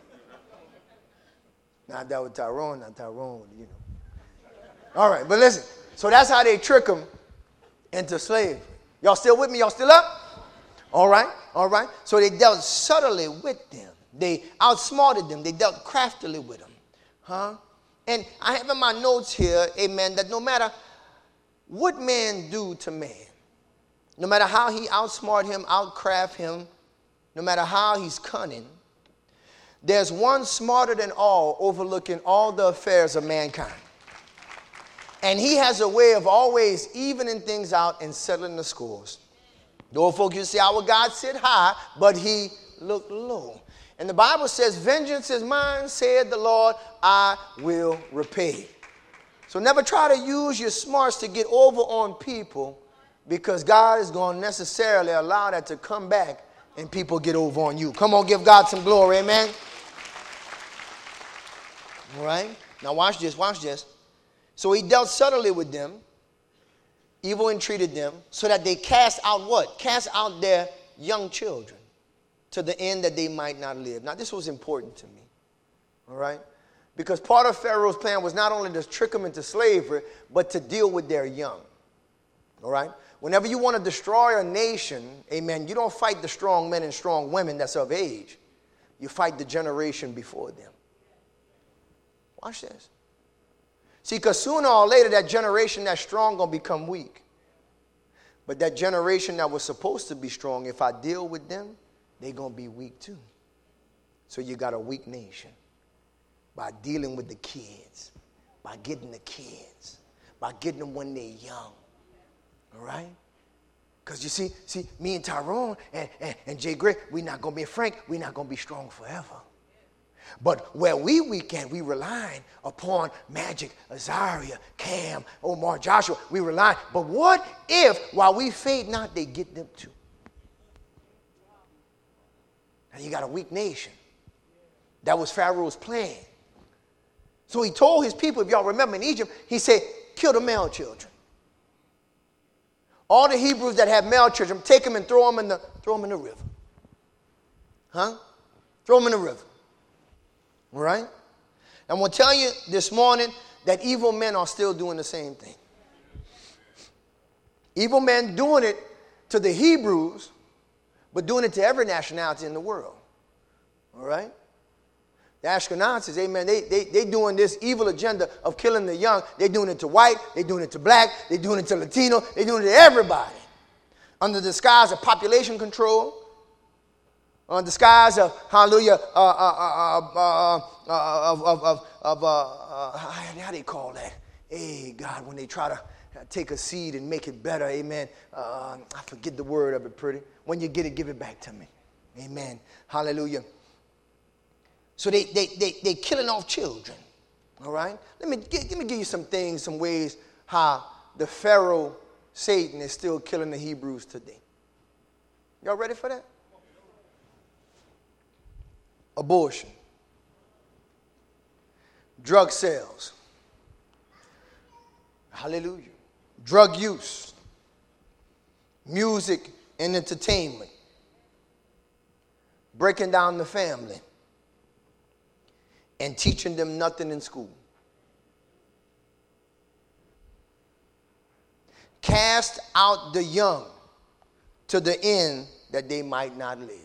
Not that with Tyrone, not Tyrone, you know. All right, but listen. So that's how they trick them into slavery. Y'all still with me? Y'all still up? All right, all right. So they dealt subtly with them. They outsmarted them. They dealt craftily with them. Huh? And I have in my notes here, amen, that no matter what man do to man, no matter how he outsmart him, outcraft him, no matter how he's cunning, there's one smarter than all, overlooking all the affairs of mankind. And he has a way of always evening things out and settling the scores. The old folk used to say, our God sit high, but he looked low. And the Bible says, vengeance is mine, said the Lord, I will repay. So never try to use your smarts to get over on people, because God is going to necessarily allow that to come back and people get over on you. Come on, give God some glory, amen? All right? Now watch this, watch this. So he dealt subtly with them, evil entreated them, so that they cast out what? Cast out their young children, to the end that they might not live. Now, this was important to me, all right? Because part of Pharaoh's plan was not only to trick them into slavery, but to deal with their young, all right? Whenever you want to destroy a nation, amen, you don't fight the strong men and strong women that's of age. You fight the generation before them. Watch this. See, because sooner or later, that generation that's strong going to become weak. But that generation that was supposed to be strong, if I deal with them, they're going to be weak too. So you got a weak nation by dealing with the kids, by getting the kids, by getting them when they're young. All right? Because you see, see, me and Tyrone and, and, and Jay Gray, we're not going to be frank, we're not going to be strong forever. But where we weekend, we relying upon Magic, Azaria, Cam, Omar, Joshua. We rely. But what if, while we fade not, they get them too? Now you got a weak nation. That was Pharaoh's plan. So he told his people, if y'all remember in Egypt, he said, kill the male children. All the Hebrews that have male children, take them and throw them in the, throw them in the river. Huh? Throw them in the river. All right? I'm going to tell you this morning that evil men are still doing the same thing. Evil men doing it to the Hebrews, but doing it to every nationality in the world. All right? The Ashkenazis, amen, they, they, they doing this evil agenda of killing the young. They're doing it to white. They're doing it to black. They're doing it to Latino. They're doing it to everybody. Under the disguise of population control. On the skies of, hallelujah, uh, uh, uh, uh, uh, of, of, of, of uh, uh, how do you call that? Hey, God, when they try to take a seed and make it better, amen. Uh, I forget the word of it pretty. When you get it, give it back to me. Amen. Hallelujah. So they, they, they, they killing off children, all right? Let me, let me give you some things, some ways how the Pharaoh, Satan, is still killing the Hebrews today. Y'all ready for that? Abortion, drug sales, hallelujah, drug use, music and entertainment, breaking down the family, and teaching them nothing in school. Cast out the young to the end that they might not live.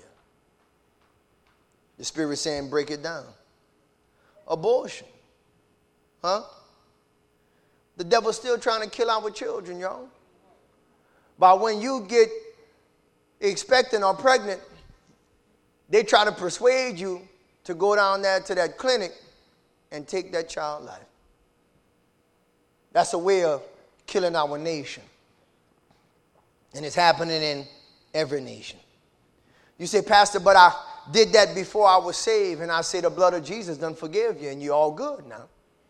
The Spirit saying, break it down. Abortion. Huh? The devil's still trying to kill our children, y'all. But when you get expectant or pregnant, they try to persuade you to go down there to that clinic and take that child's life. That's a way of killing our nation. And it's happening in every nation. You say, Pastor, but I did that before I was saved, and I say the blood of Jesus done forgive you, and you're all good now.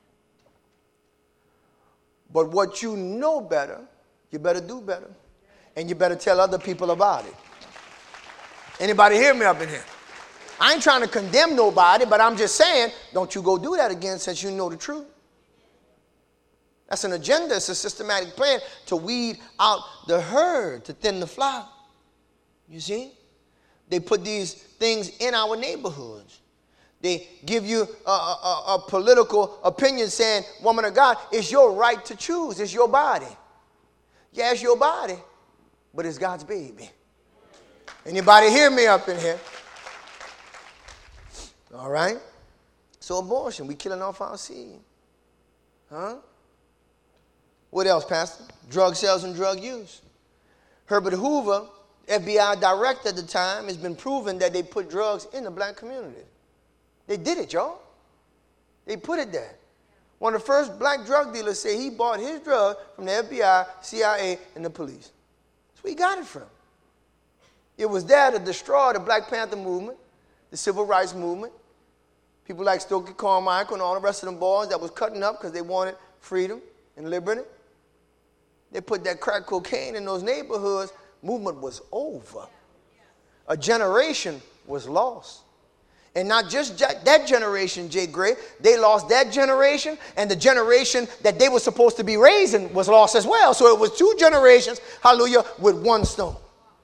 But what you know better, you better do better. And you better tell other people about it. Anybody hear me up in here? I ain't trying to condemn nobody, but I'm just saying, don't you go do that again since you know the truth. That's an agenda. It's a systematic plan to weed out the herd, to thin the flock. You see? They put these things in our neighborhoods. They give you a, a, a political opinion saying, woman of God, it's your right to choose. It's your body. Yeah, it's your body, but it's God's baby. Anybody hear me up in here? All right? So abortion, we killing off our seed. Huh? What else, Pastor? Drug sales and drug use. Herbert Hoover, F B I director at the time, has been proven that they put drugs in the black community. They did it, y'all. They put it there. One of the first black drug dealers said he bought his drug from the F B I, C I A, and the police. That's where he got it from. It was there to destroy the Black Panther movement, the civil rights movement. People like Stokely Carmichael and all the rest of them boys that was cutting up because they wanted freedom and liberty. They put that crack cocaine in those neighborhoods. Movement was over. A generation was lost. And not just that generation, Jay Gray. They lost that generation, and the generation that they were supposed to be raising was lost as well. So it was two generations, hallelujah, with one stone.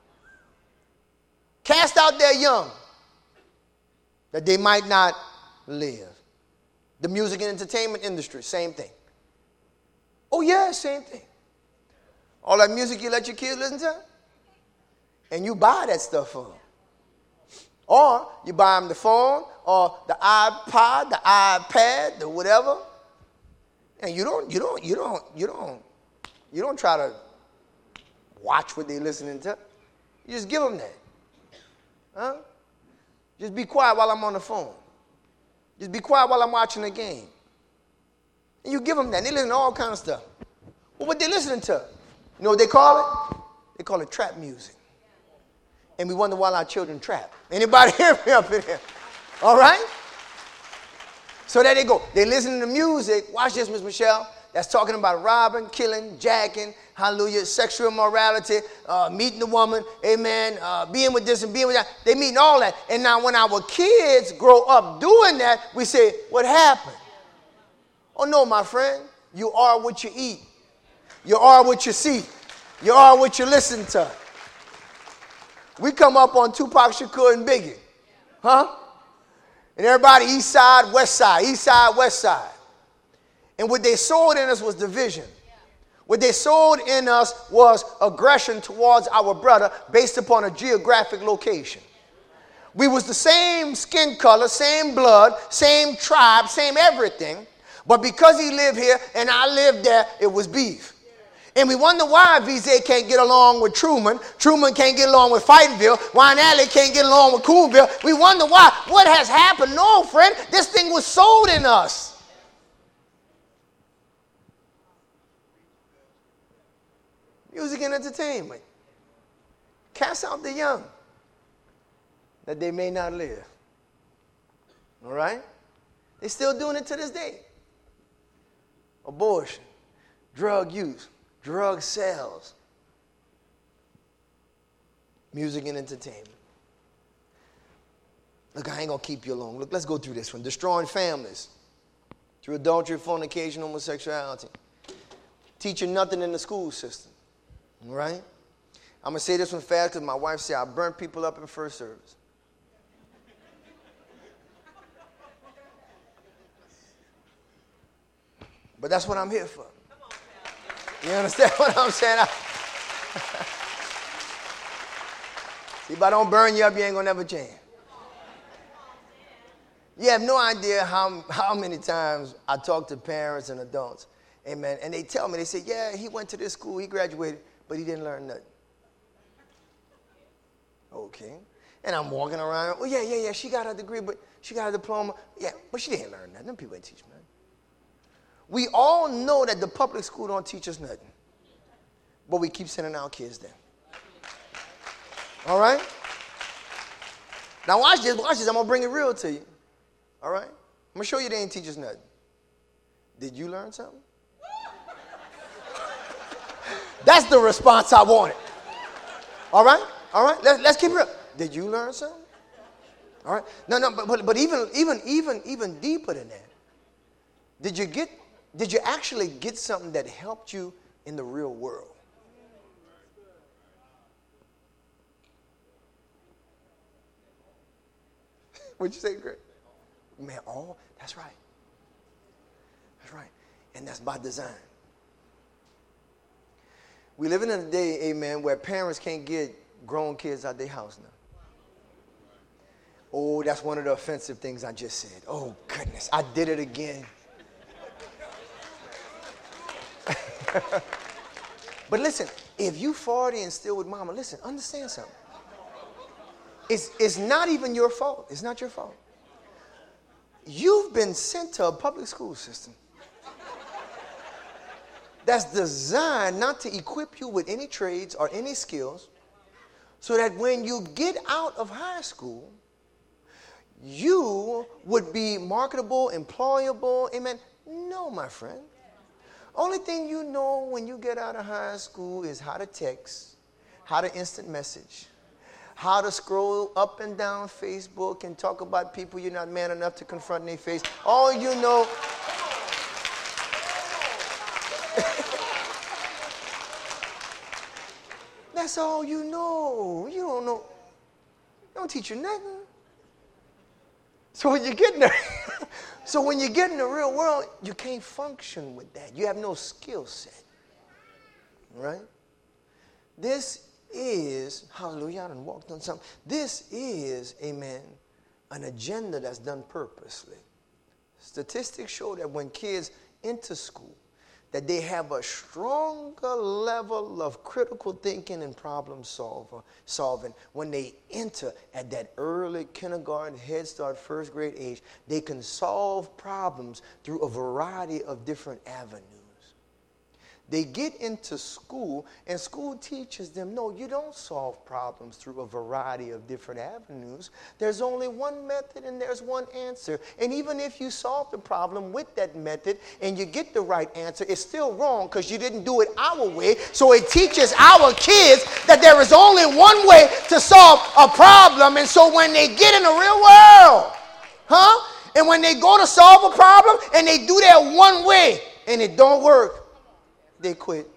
Cast out their young, that they might not live. The music and entertainment industry, same thing. Oh yeah, same thing. All that music you let your kids listen to, and you buy that stuff for them. Or you buy them the phone or the iPod, the iPad, the whatever, and you don't, you don't, you don't, you don't, you don't try to watch what they're listening to. You just give them that. Huh? Just be quiet while I'm on the phone. Just be quiet while I'm watching the game. And you give them that. And they listen to all kinds of stuff. Well, what they listening to? You know what they call it? They call it trap music. And we wonder why our children trap. Anybody hear me up in here? All right? So there they go. They listen to music. Watch this, Miss Michelle. That's talking about robbing, killing, jacking, hallelujah, sexual immorality, uh, meeting the woman, amen, uh, being with this and being with that. They meeting all that. And now when our kids grow up doing that, we say, what happened? Oh, no, my friend. You are what you eat. You are what you see. You are what you listen to. We come up on Tupac Shakur and Biggie. Huh? And everybody east side, west side, east side, west side. And what they sowed in us was division. What they sowed in us was aggression towards our brother based upon a geographic location. We was the same skin color, same blood, same tribe, same everything. But because he lived here and I lived there, it was beef. And we wonder why V Z can't get along with Truman. Truman can't get along with Fightville. Wine Alley can't get along with Coolville. We wonder why. What has happened? No, friend. This thing was sold in us. Music and entertainment. Cast out the young, that they may not live. All right? They're still doing it to this day. Abortion, drug use, drug sales, music and entertainment. Look, I ain't going to keep you long. Look, let's go through this one. Destroying families through adultery, fornication, homosexuality. Teaching nothing in the school system. All right? I'm going to say this one fast because my wife said I burnt people up in first service. But that's what I'm here for. You understand what I'm saying? See, if I don't burn you up, you ain't going to never change. You have no idea how, how many times I talk to parents and adults, amen, and they tell me, they say, yeah, he went to this school, he graduated, but he didn't learn nothing. Okay. And I'm walking around, oh, yeah, yeah, yeah, she got a degree, but she got a diploma. Yeah, but she didn't learn nothing. Them people ain't teach nothing. We all know that the public school don't teach us nothing, but we keep sending our kids there. All right? Now watch this, watch this. I'm going to bring it real to you. All right? I'm going to show you they ain't teach us nothing. Did you learn something? That's the response I wanted. All right? All right? Let's, let's keep it real. Did you learn something? All right? No, no, but, but, but even, even, even, even deeper than that. Did you get, did you actually get something that helped you in the real world? What'd you say, Greg? Man, oh, that's right. That's right. And that's by design. We live in a day, amen, where parents can't get grown kids out their house now. Oh, that's one of the offensive things I just said. Oh, goodness, I did it again. But listen, if you forty and still with mama, listen, understand something. It's, it's not even your fault. It's not your fault. You've been sent to a public school system that's designed not to equip you with any trades or any skills, so that when you get out of high school, you would be marketable, employable. Amen. No, my friend. Only thing you know when you get out of high school is how to text, how to instant message, how to scroll up and down Facebook and talk about people you're not man enough to confront in their face. All you know. That's all you know. You don't know. They don't teach you nothing. So when you get in the, so when you get in the real world, you can't function with that. You have no skill set. Right? This is, hallelujah, I done walked on something. This is, amen, an agenda that's done purposely. Statistics show that when kids enter school, that they have a stronger level of critical thinking and problem solver, solving. When they enter at that early kindergarten, Head Start, first grade age, they can solve problems through a variety of different avenues. They get into school, and school teaches them, no, you don't solve problems through a variety of different avenues. There's only one method, and there's one answer. And even if you solve the problem with that method and you get the right answer, it's still wrong because you didn't do it our way. So it teaches our kids that there is only one way to solve a problem. And so when they get in the real world, huh? And when they go to solve a problem and they do that one way and it don't work, they quit.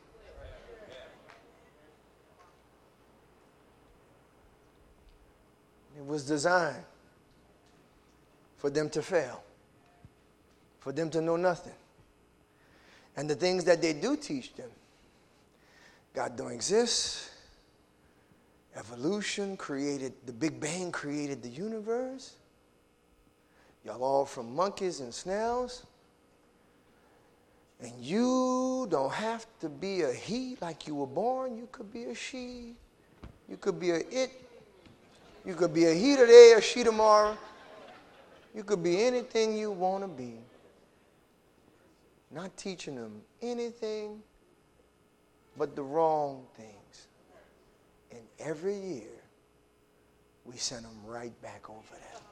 It was designed for them to fail, for them to know nothing. And the things that they do teach them, God don't exist. Evolution created, the Big Bang created the universe. Y'all all from monkeys and snails. And you don't have to be a he like you were born. You could be a she. You could be a it. You could be a he today, a she tomorrow. You could be anything you want to be. Not teaching them anything but the wrong things. And every year, we send them right back over there.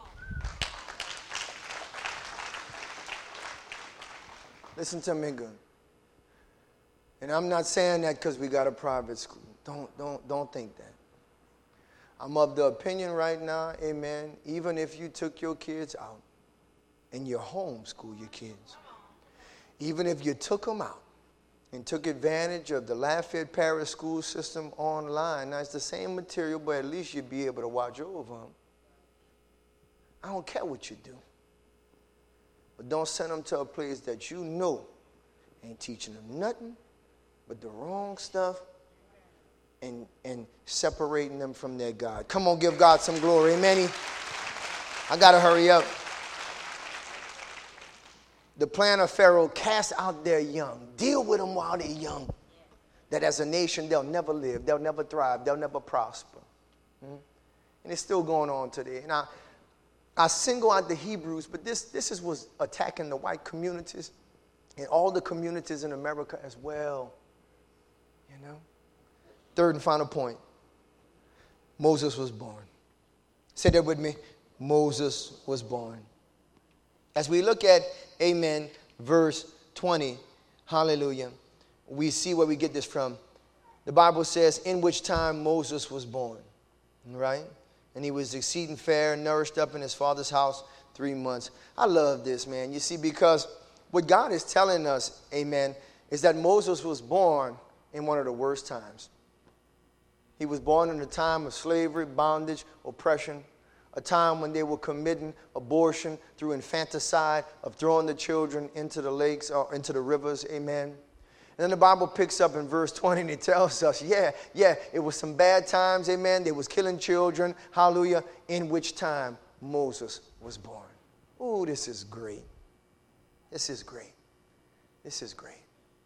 Listen to me good. And I'm not saying that because we got a private school. Don't, don't, don't think that. I'm of the opinion right now, amen, even if you took your kids out and you homeschool your kids, even if you took them out and took advantage of the Lafayette Parish school system online, now it's the same material, but at least you'd be able to watch over them. I don't care what you do. But don't send them to a place that you know ain't teaching them nothing but the wrong stuff and, and separating them from their God. Come on, give God some glory. Amen. I got to hurry up. The plan of Pharaoh, cast out their young. Deal with them while they're young. That as a nation, they'll never live. They'll never thrive. They'll never prosper. Hmm? And it's still going on today. And I... I single out the Hebrews, but this, this is, was attacking the white communities and all the communities in America as well. You know? Third and final point. Moses was born. Say that with me. Moses was born. As we look at, amen, verse twenty, hallelujah, we see where we get this from. The Bible says, in which time Moses was born. Right? And he was exceeding fair, nourished up in his father's house three months. I love this, man. You see, because what God is telling us, amen, is that Moses was born in one of the worst times. He was born in a time of slavery, bondage, oppression, a time when they were committing abortion through infanticide, of throwing the children into the lakes or into the rivers, amen. And then the Bible picks up in verse twenty and it tells us, yeah, yeah, it was some bad times, amen. They was killing children, hallelujah, in which time Moses was born. Oh, this is great. This is great. This is great.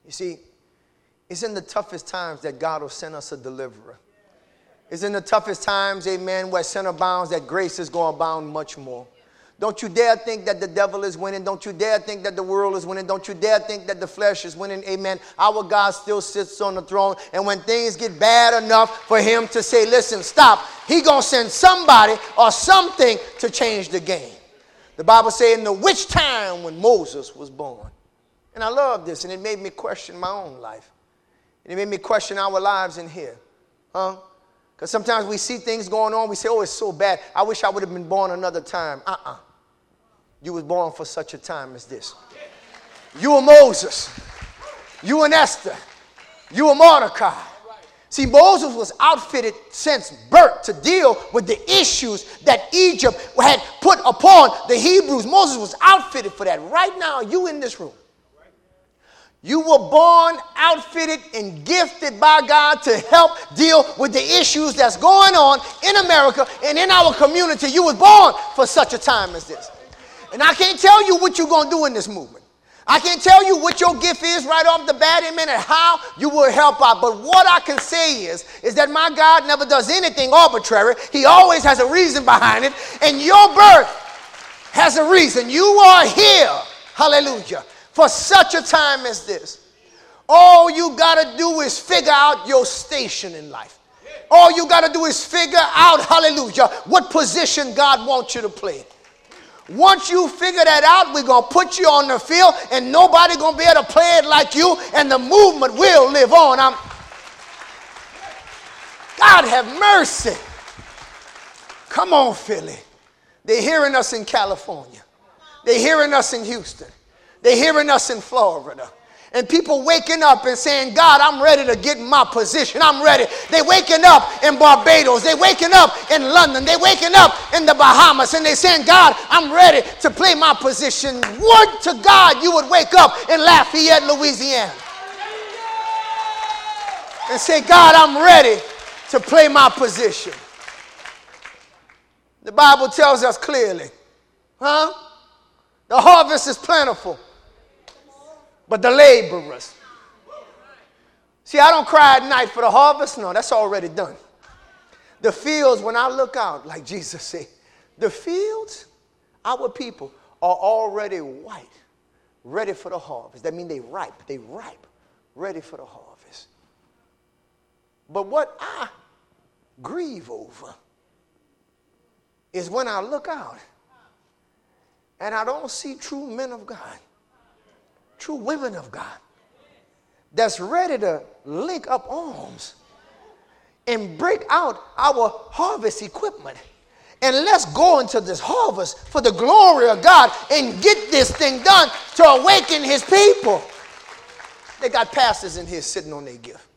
You see, it's in the toughest times that God will send us a deliverer. It's in the toughest times, amen, where sin abounds, that grace is going to abound much more. Don't you dare think that the devil is winning. Don't you dare think that the world is winning. Don't you dare think that the flesh is winning. Amen. Our God still sits on the throne. And when things get bad enough for him to say, listen, stop, he going to send somebody or something to change the game. The Bible says in the which time when Moses was born. And I love this, and it made me question my own life. And it made me question our lives in here. Huh? Because sometimes we see things going on, we say, oh, it's so bad. I wish I would have been born another time. Uh-uh. You was born for such a time as this. You were Moses. You and Esther. You were Mordecai. See, Moses was outfitted since birth to deal with the issues that Egypt had put upon the Hebrews. Moses was outfitted for that. Right now, you in this room. You were born, outfitted, and gifted by God to help deal with the issues that's going on in America and in our community. You were born for such a time as this. And I can't tell you what you're going to do in this movement. I can't tell you what your gift is right off the bat, amen, and how you will help out. But what I can say is, is that my God never does anything arbitrary. He always has a reason behind it. And your birth has a reason. You are here, hallelujah, for such a time as this. All you got to do is figure out your station in life. All you got to do is figure out, hallelujah, what position God wants you to play. Once you figure that out, we're going to put you on the field, and nobody going to be able to play it like you, and the movement will live on. I'm, God have mercy. Come on, Philly. They're hearing us in California. They're hearing us in Houston. They're hearing us in Florida. And people waking up and saying, God, I'm ready to get in my position. I'm ready. They're waking up in Barbados. They're waking up in London. They're waking up in the Bahamas. And they're saying, God, I'm ready to play my position. Would to God you would wake up in Lafayette, Louisiana. And say, God, I'm ready to play my position. The Bible tells us clearly, huh? The harvest is plentiful, but the laborers. See, I don't cry at night for the harvest. No, that's already done. The fields, when I look out, like Jesus said, the fields, our people, are already white, ready for the harvest. That means they ripe. They ripe, ready for the harvest. But what I grieve over is when I look out and I don't see true men of God, true women of God, that's ready to link up arms and break out our harvest equipment. And let's go into this harvest for the glory of God and get this thing done to awaken his people. They got pastors in here sitting on their gift.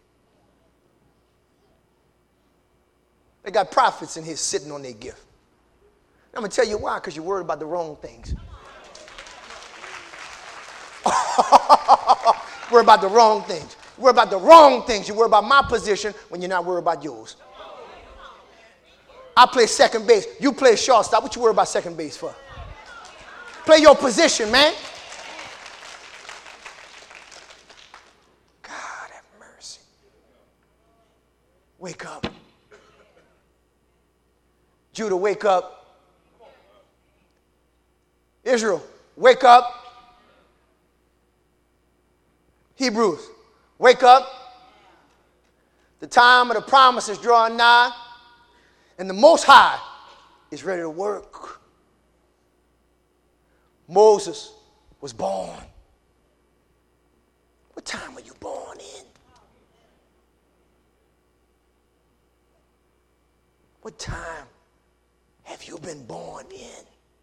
They got prophets in here sitting on their gift. I'm going to tell you why, because you're worried about the wrong things. Worry about the wrong things. Worry about the wrong things. You worry about my position when you're not worried about yours. I play second base. You play shortstop. What you worry about second base for? Play your position, man. God have mercy. Wake up. Judah, wake up. Israel, wake up. Hebrews, wake up. The time of the promise is drawing nigh, and the Most High is ready to work. Moses was born. What time were you born in? What time have you been born in?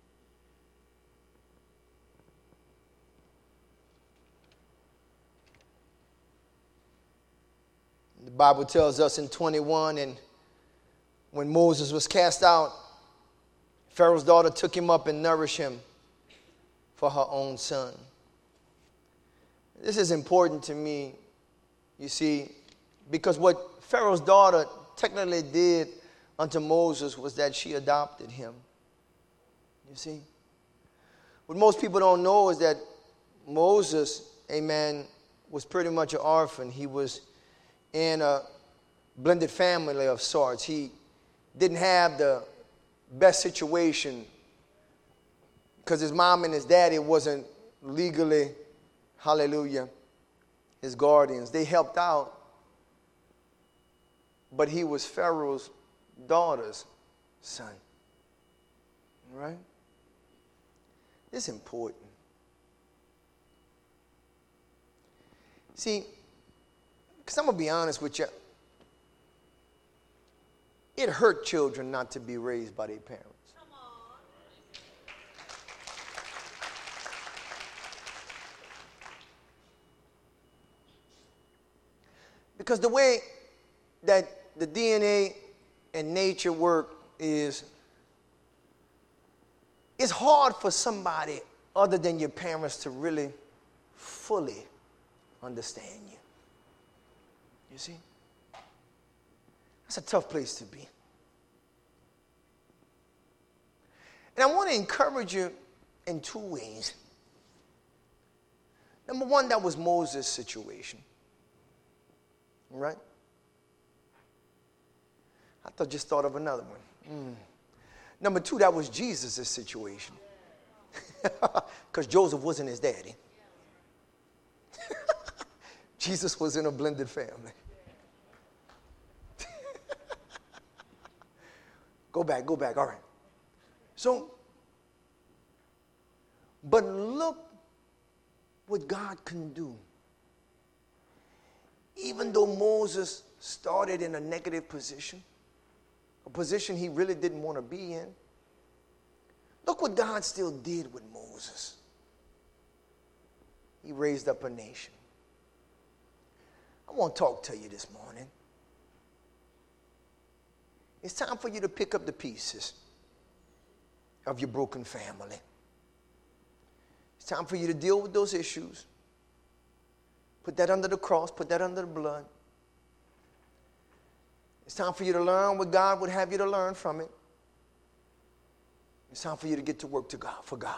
The Bible tells us in twenty-one, and when Moses was cast out, Pharaoh's daughter took him up and nourished him for her own son. This is important to me, you see, because what Pharaoh's daughter technically did unto Moses was that she adopted him. You see? What most people don't know is that Moses, amen, was pretty much an orphan. He was in a blended family of sorts. He didn't have the best situation because his mom and his daddy wasn't legally, hallelujah, his guardians. They helped out, but he was Pharaoh's daughter's son. Right? It's important. See, because I'm going to be honest with you, it hurt children not to be raised by their parents. Come on. Because the way that the D N A and nature work is, it's hard for somebody other than your parents to really fully understand you. You see? That's a tough place to be. And I want to encourage you in two ways. Number one, that was Moses' situation. Right? I thought just thought of another one. Mm. Number two, that was Jesus' situation. Because Joseph wasn't his daddy. Jesus was in a blended family. Go back, go back. All right. So, but look what God can do. Even though Moses started in a negative position, a position he really didn't want to be in, look what God still did with Moses. He raised up a nation. I want to talk to you this morning. It's time for you to pick up the pieces of your broken family. It's time for you to deal with those issues. Put that under the cross. Put that under the blood. It's time for you to learn what God would have you to learn from it. It's time for you to get to work to God, for God.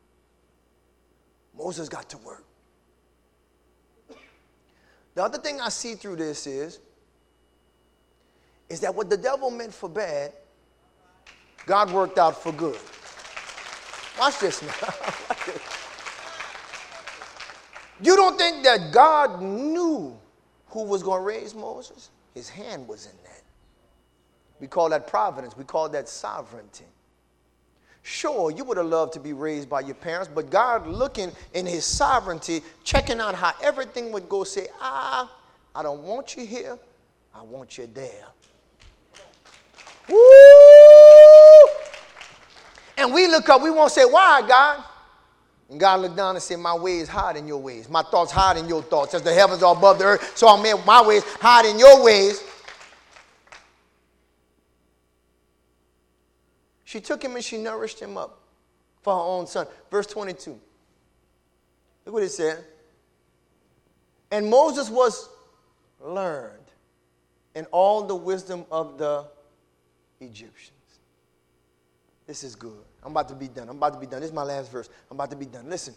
Moses got to work. The other thing I see through this is, is that what the devil meant for bad, God worked out for good. Watch this now. Watch this. You don't think that God knew who was going to raise Moses? His hand was in that. We call that providence. We call that sovereignty. Sure, you would have loved to be raised by your parents, but God, looking in his sovereignty, checking out how everything would go, say, ah, I don't want you here. I want you there. Woo! And we look up, we won't say, why, God? And God looked down and said, my way is higher than your ways. My thoughts higher than your thoughts. As the heavens are above the earth, so I made my ways higher than your ways. She took him and she nourished him up for her own son. Verse twenty-two. Look what it said. And Moses was learned in all the wisdom of the Egyptians. This is good. I'm about to be done. I'm about to be done. This is my last verse. I'm about to be done. Listen.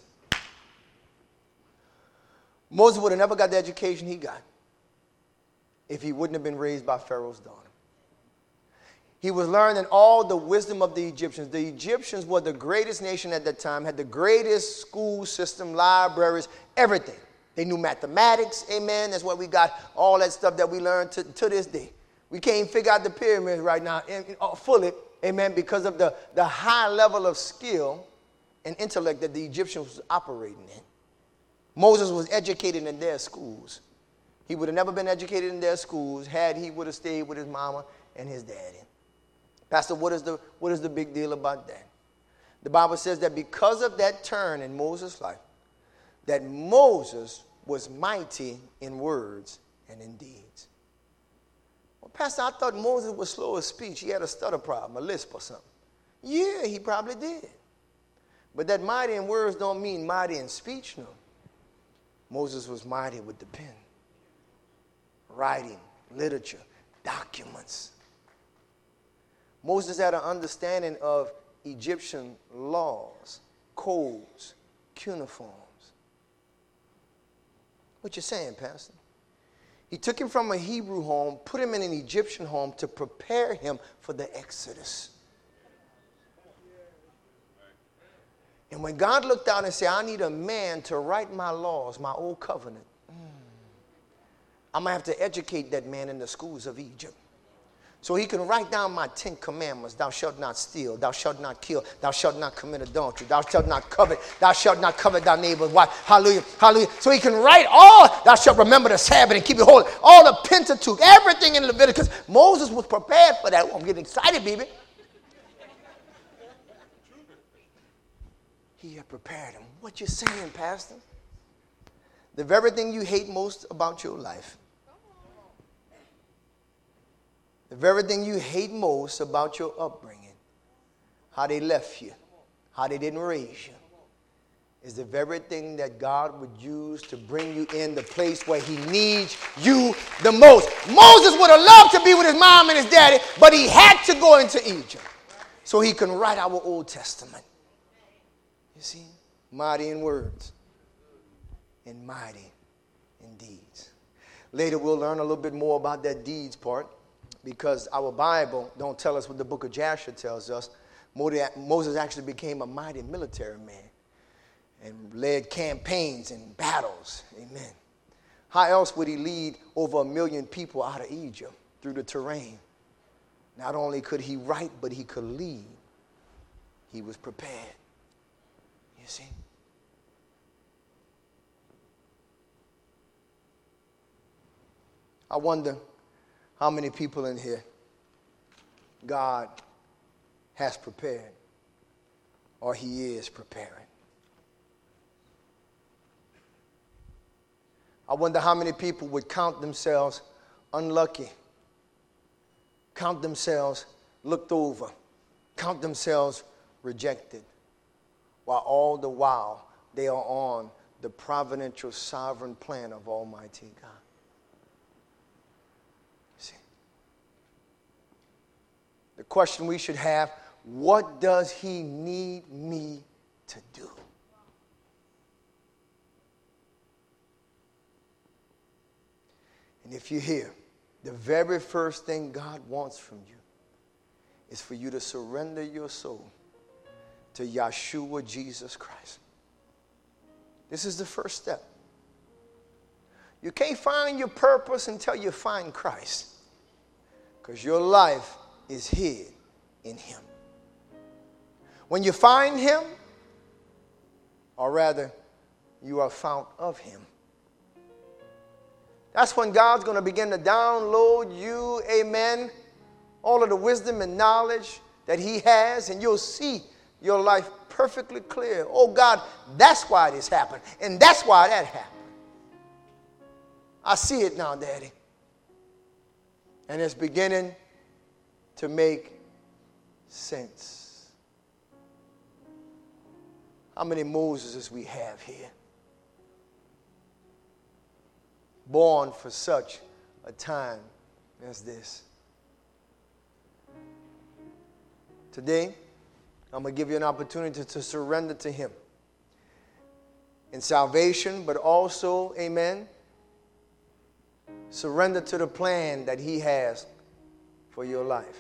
Moses would have never got the education he got if he wouldn't have been raised by Pharaoh's daughter. He was learning all the wisdom of the Egyptians. The Egyptians were the greatest nation at that time, had the greatest school system, libraries, everything. They knew mathematics, amen. That's why we got all that stuff that we learned to, to this day. We can't figure out the pyramids right now fully, amen, because of the, the high level of skill and intellect that the Egyptians was operating in. Moses was educated in their schools. He would have never been educated in their schools had he would have stayed with his mama and his daddy. Pastor, what is the, what is the big deal about that? The Bible says that because of that turn in Moses' life, that Moses was mighty in words and in deeds. Well, Pastor, I thought Moses was slow of speech. He had a stutter problem, a lisp or something. Yeah, he probably did. But that mighty in words don't mean mighty in speech, no. Moses was mighty with the pen. Writing, literature, documents. Moses had an understanding of Egyptian laws, codes, cuneiforms. What you saying, Pastor? He took him from a Hebrew home, put him in an Egyptian home to prepare him for the Exodus. And when God looked out and said, I need a man to write my laws, my old covenant, mm, I'm going to have to educate that man in the schools of Egypt. So he can write down my Ten Commandments. Thou shalt not steal. Thou shalt not kill. Thou shalt not commit adultery. Thou shalt not covet. Thou shalt not covet thy neighbor's wife. Hallelujah. Hallelujah. So he can write all. Thou shalt remember the Sabbath and keep it holy. All the Pentateuch. Everything in Leviticus. Moses was prepared for that. Oh, I'm getting excited, baby. He had prepared him. What you saying, Pastor? The very thing you hate most about your life. The very thing you hate most about your upbringing, how they left you, how they didn't raise you, is the very thing that God would use to bring you in the place where he needs you the most. Moses would have loved to be with his mom and his daddy, but he had to go into Egypt so he can write our Old Testament. You see, mighty in words and mighty in deeds. Later we'll learn a little bit more about that deeds part, because our Bible don't tell us what the book of Jasher tells us. Moses actually became a mighty military man and led campaigns and battles. Amen. How else would he lead over a million people out of Egypt through the terrain? Not only could he write, but he could lead. He was prepared. You see? I wonder how many people in here God has prepared or he is preparing. I wonder how many people would count themselves unlucky, count themselves looked over, count themselves rejected, while all the while they are on the providential sovereign plan of Almighty God. The question we should have, what does he need me to do? And if you're here, the very first thing God wants from you is for you to surrender your soul to Yeshua Jesus Christ. This is the first step. You can't find your purpose until you find Christ, because your life is hid in him. When you find him, or rather, you are found of him, that's when God's going to begin to download you, amen, all of the wisdom and knowledge that he has, and you'll see your life perfectly clear. Oh God, that's why this happened, and that's why that happened. I see it now, Daddy. And it's beginning to make sense. How many Moseses we have here? Born for such a time as this. Today, I'm going to give you an opportunity to surrender to him in salvation, but also, amen, surrender to the plan that he has for your life.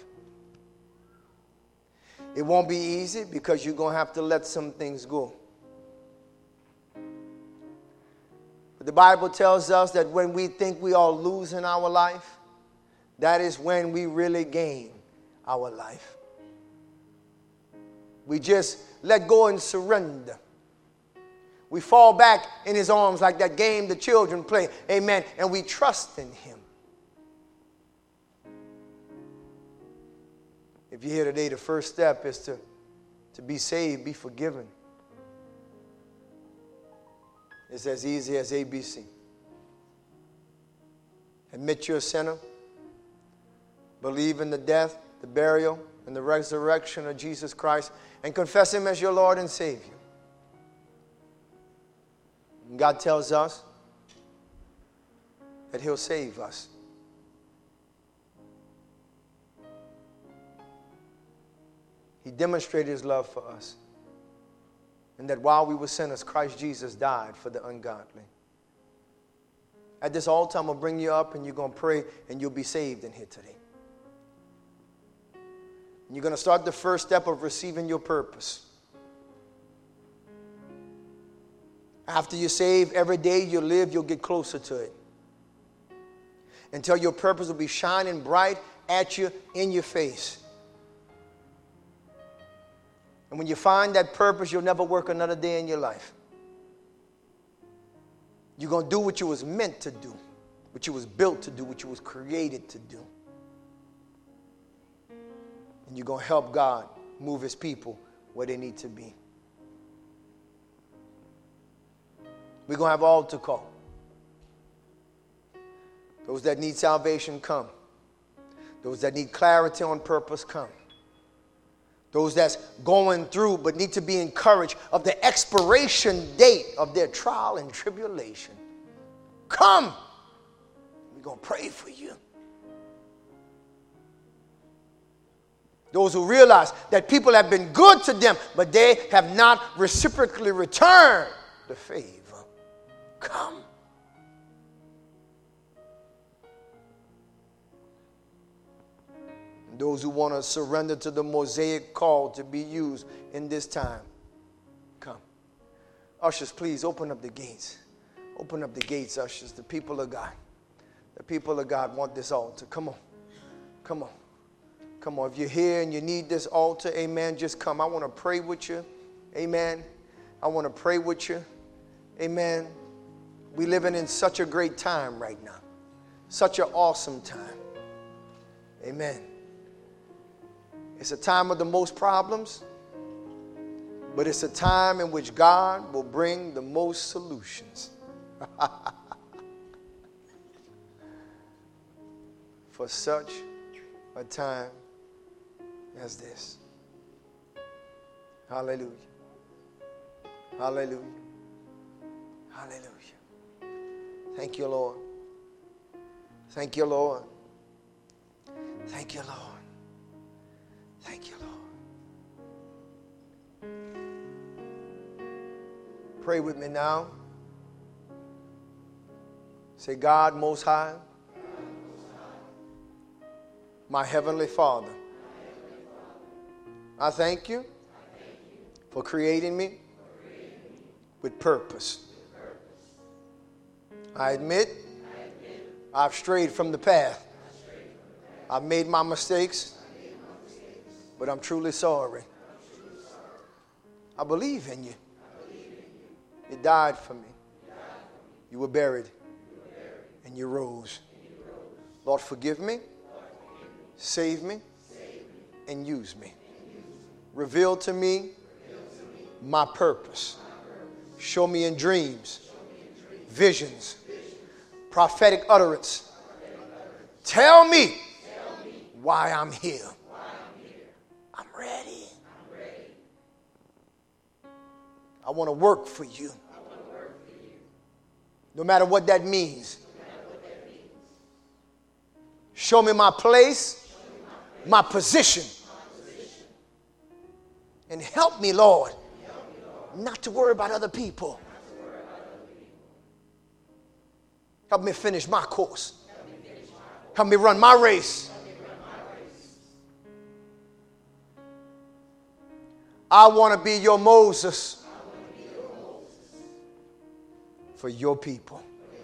It won't be easy, because you're going to have to let some things go. But the Bible tells us that when we think we are losing our life, that is when we really gain our life. We just let go and surrender. We fall back in his arms like that game the children play. Amen. And we trust in him. If you're here today, the first step is to, to be saved, be forgiven. It's as easy as A B C. Admit you're a sinner. Believe in the death, the burial, and the resurrection of Jesus Christ, and confess him as your Lord and Savior. And God tells us that he'll save us. He demonstrated his love for us, and that while we were sinners, Christ Jesus died for the ungodly. At this altar, I'm going to bring you up and you're going to pray and you'll be saved in here today. And you're going to start the first step of receiving your purpose. After you're saved, every day you live, you'll get closer to it. Until your purpose will be shining bright at you, in your face. And when you find that purpose, you'll never work another day in your life. You're going to do what you was meant to do, what you was built to do, what you was created to do. And you're going to help God move his people where they need to be. We're going to have altar call. Those that need salvation, come. Those that need clarity on purpose, come. Those that's going through but need to be encouraged of the expiration date of their trial and tribulation, come. We're going to pray for you. Those who realize that people have been good to them, but they have not reciprocally returned the favor, come. Those who want to surrender to the Mosaic call to be used in this time, come. Ushers, please open up the gates. Open up the gates, ushers. The people of God. The people of God want this altar. Come on. Come on. Come on. If you're here and you need this altar, amen, just come. I want to pray with you. Amen. I want to pray with you. Amen. We're living in such a great time right now. Such an awesome time. Amen. It's a time of the most problems, but it's a time in which God will bring the most solutions. For such a time as this. Hallelujah. Hallelujah. Hallelujah. Thank you, Lord. Thank you, Lord. Thank you, Lord. Thank you, Lord. Pray with me now. Say, God Most High, my Heavenly Father, I thank you for creating me with purpose. I admit I've strayed from the path. I've made my mistakes. But I'm truly sorry. I believe in you. You died for me. You were buried. And you rose. Lord, forgive me. Save me. And use me. Reveal to me my purpose. Show me in dreams, visions, prophetic utterance. Tell me why I'm here. I'm ready. I'm ready. I want to work for you. I want to work for you. No matter what that means. No matter what that means. Show me my place, Show me my, place. my position. My position. And help me, Lord, help me, Lord. Not to worry about other people. Not to worry about other people. Help me finish my course. Help me, finish my course. Help me run my race. I want to be your Moses for your people.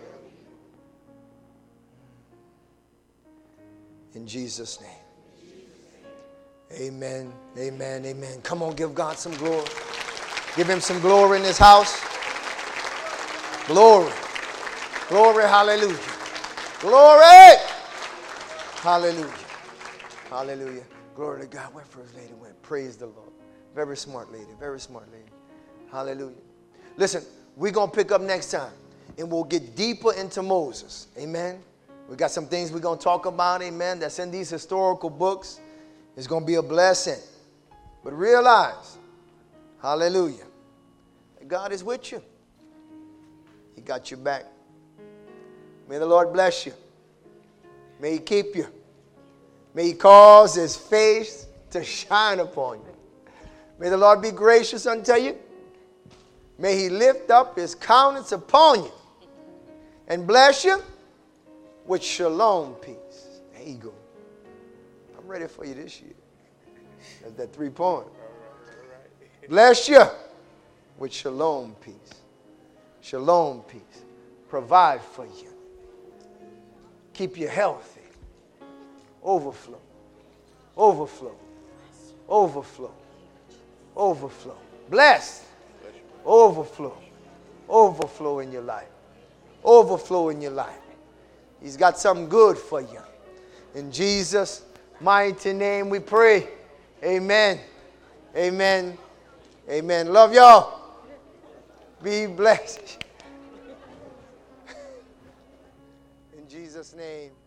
In Jesus' name. Amen, amen, amen. Come on, give God some glory. Give him some glory in this house. Glory. Glory, hallelujah. Glory. Hallelujah. Hallelujah. Glory to God. Where First Lady went. Praise the Lord. Very smart lady. Very smart lady. Hallelujah. Listen, we're going to pick up next time. And we'll get deeper into Moses. Amen. We got some things we're going to talk about. Amen. That's in these historical books. It's going to be a blessing. But realize, hallelujah, that God is with you. He got your back. May the Lord bless you. May he keep you. May he cause his face to shine upon you. May the Lord be gracious unto you. May he lift up his countenance upon you and bless you with shalom peace. There you go. I'm ready for you this year. That's that three point. Bless you with shalom peace. Shalom peace. Provide for you. Keep you healthy. Overflow. Overflow. Overflow. Overflow. Blessed. Overflow. Overflow in your life. Overflow in your life. He's got something good for you. In Jesus' mighty name we pray. Amen. Amen. Amen. Love y'all. Be blessed. In Jesus' name.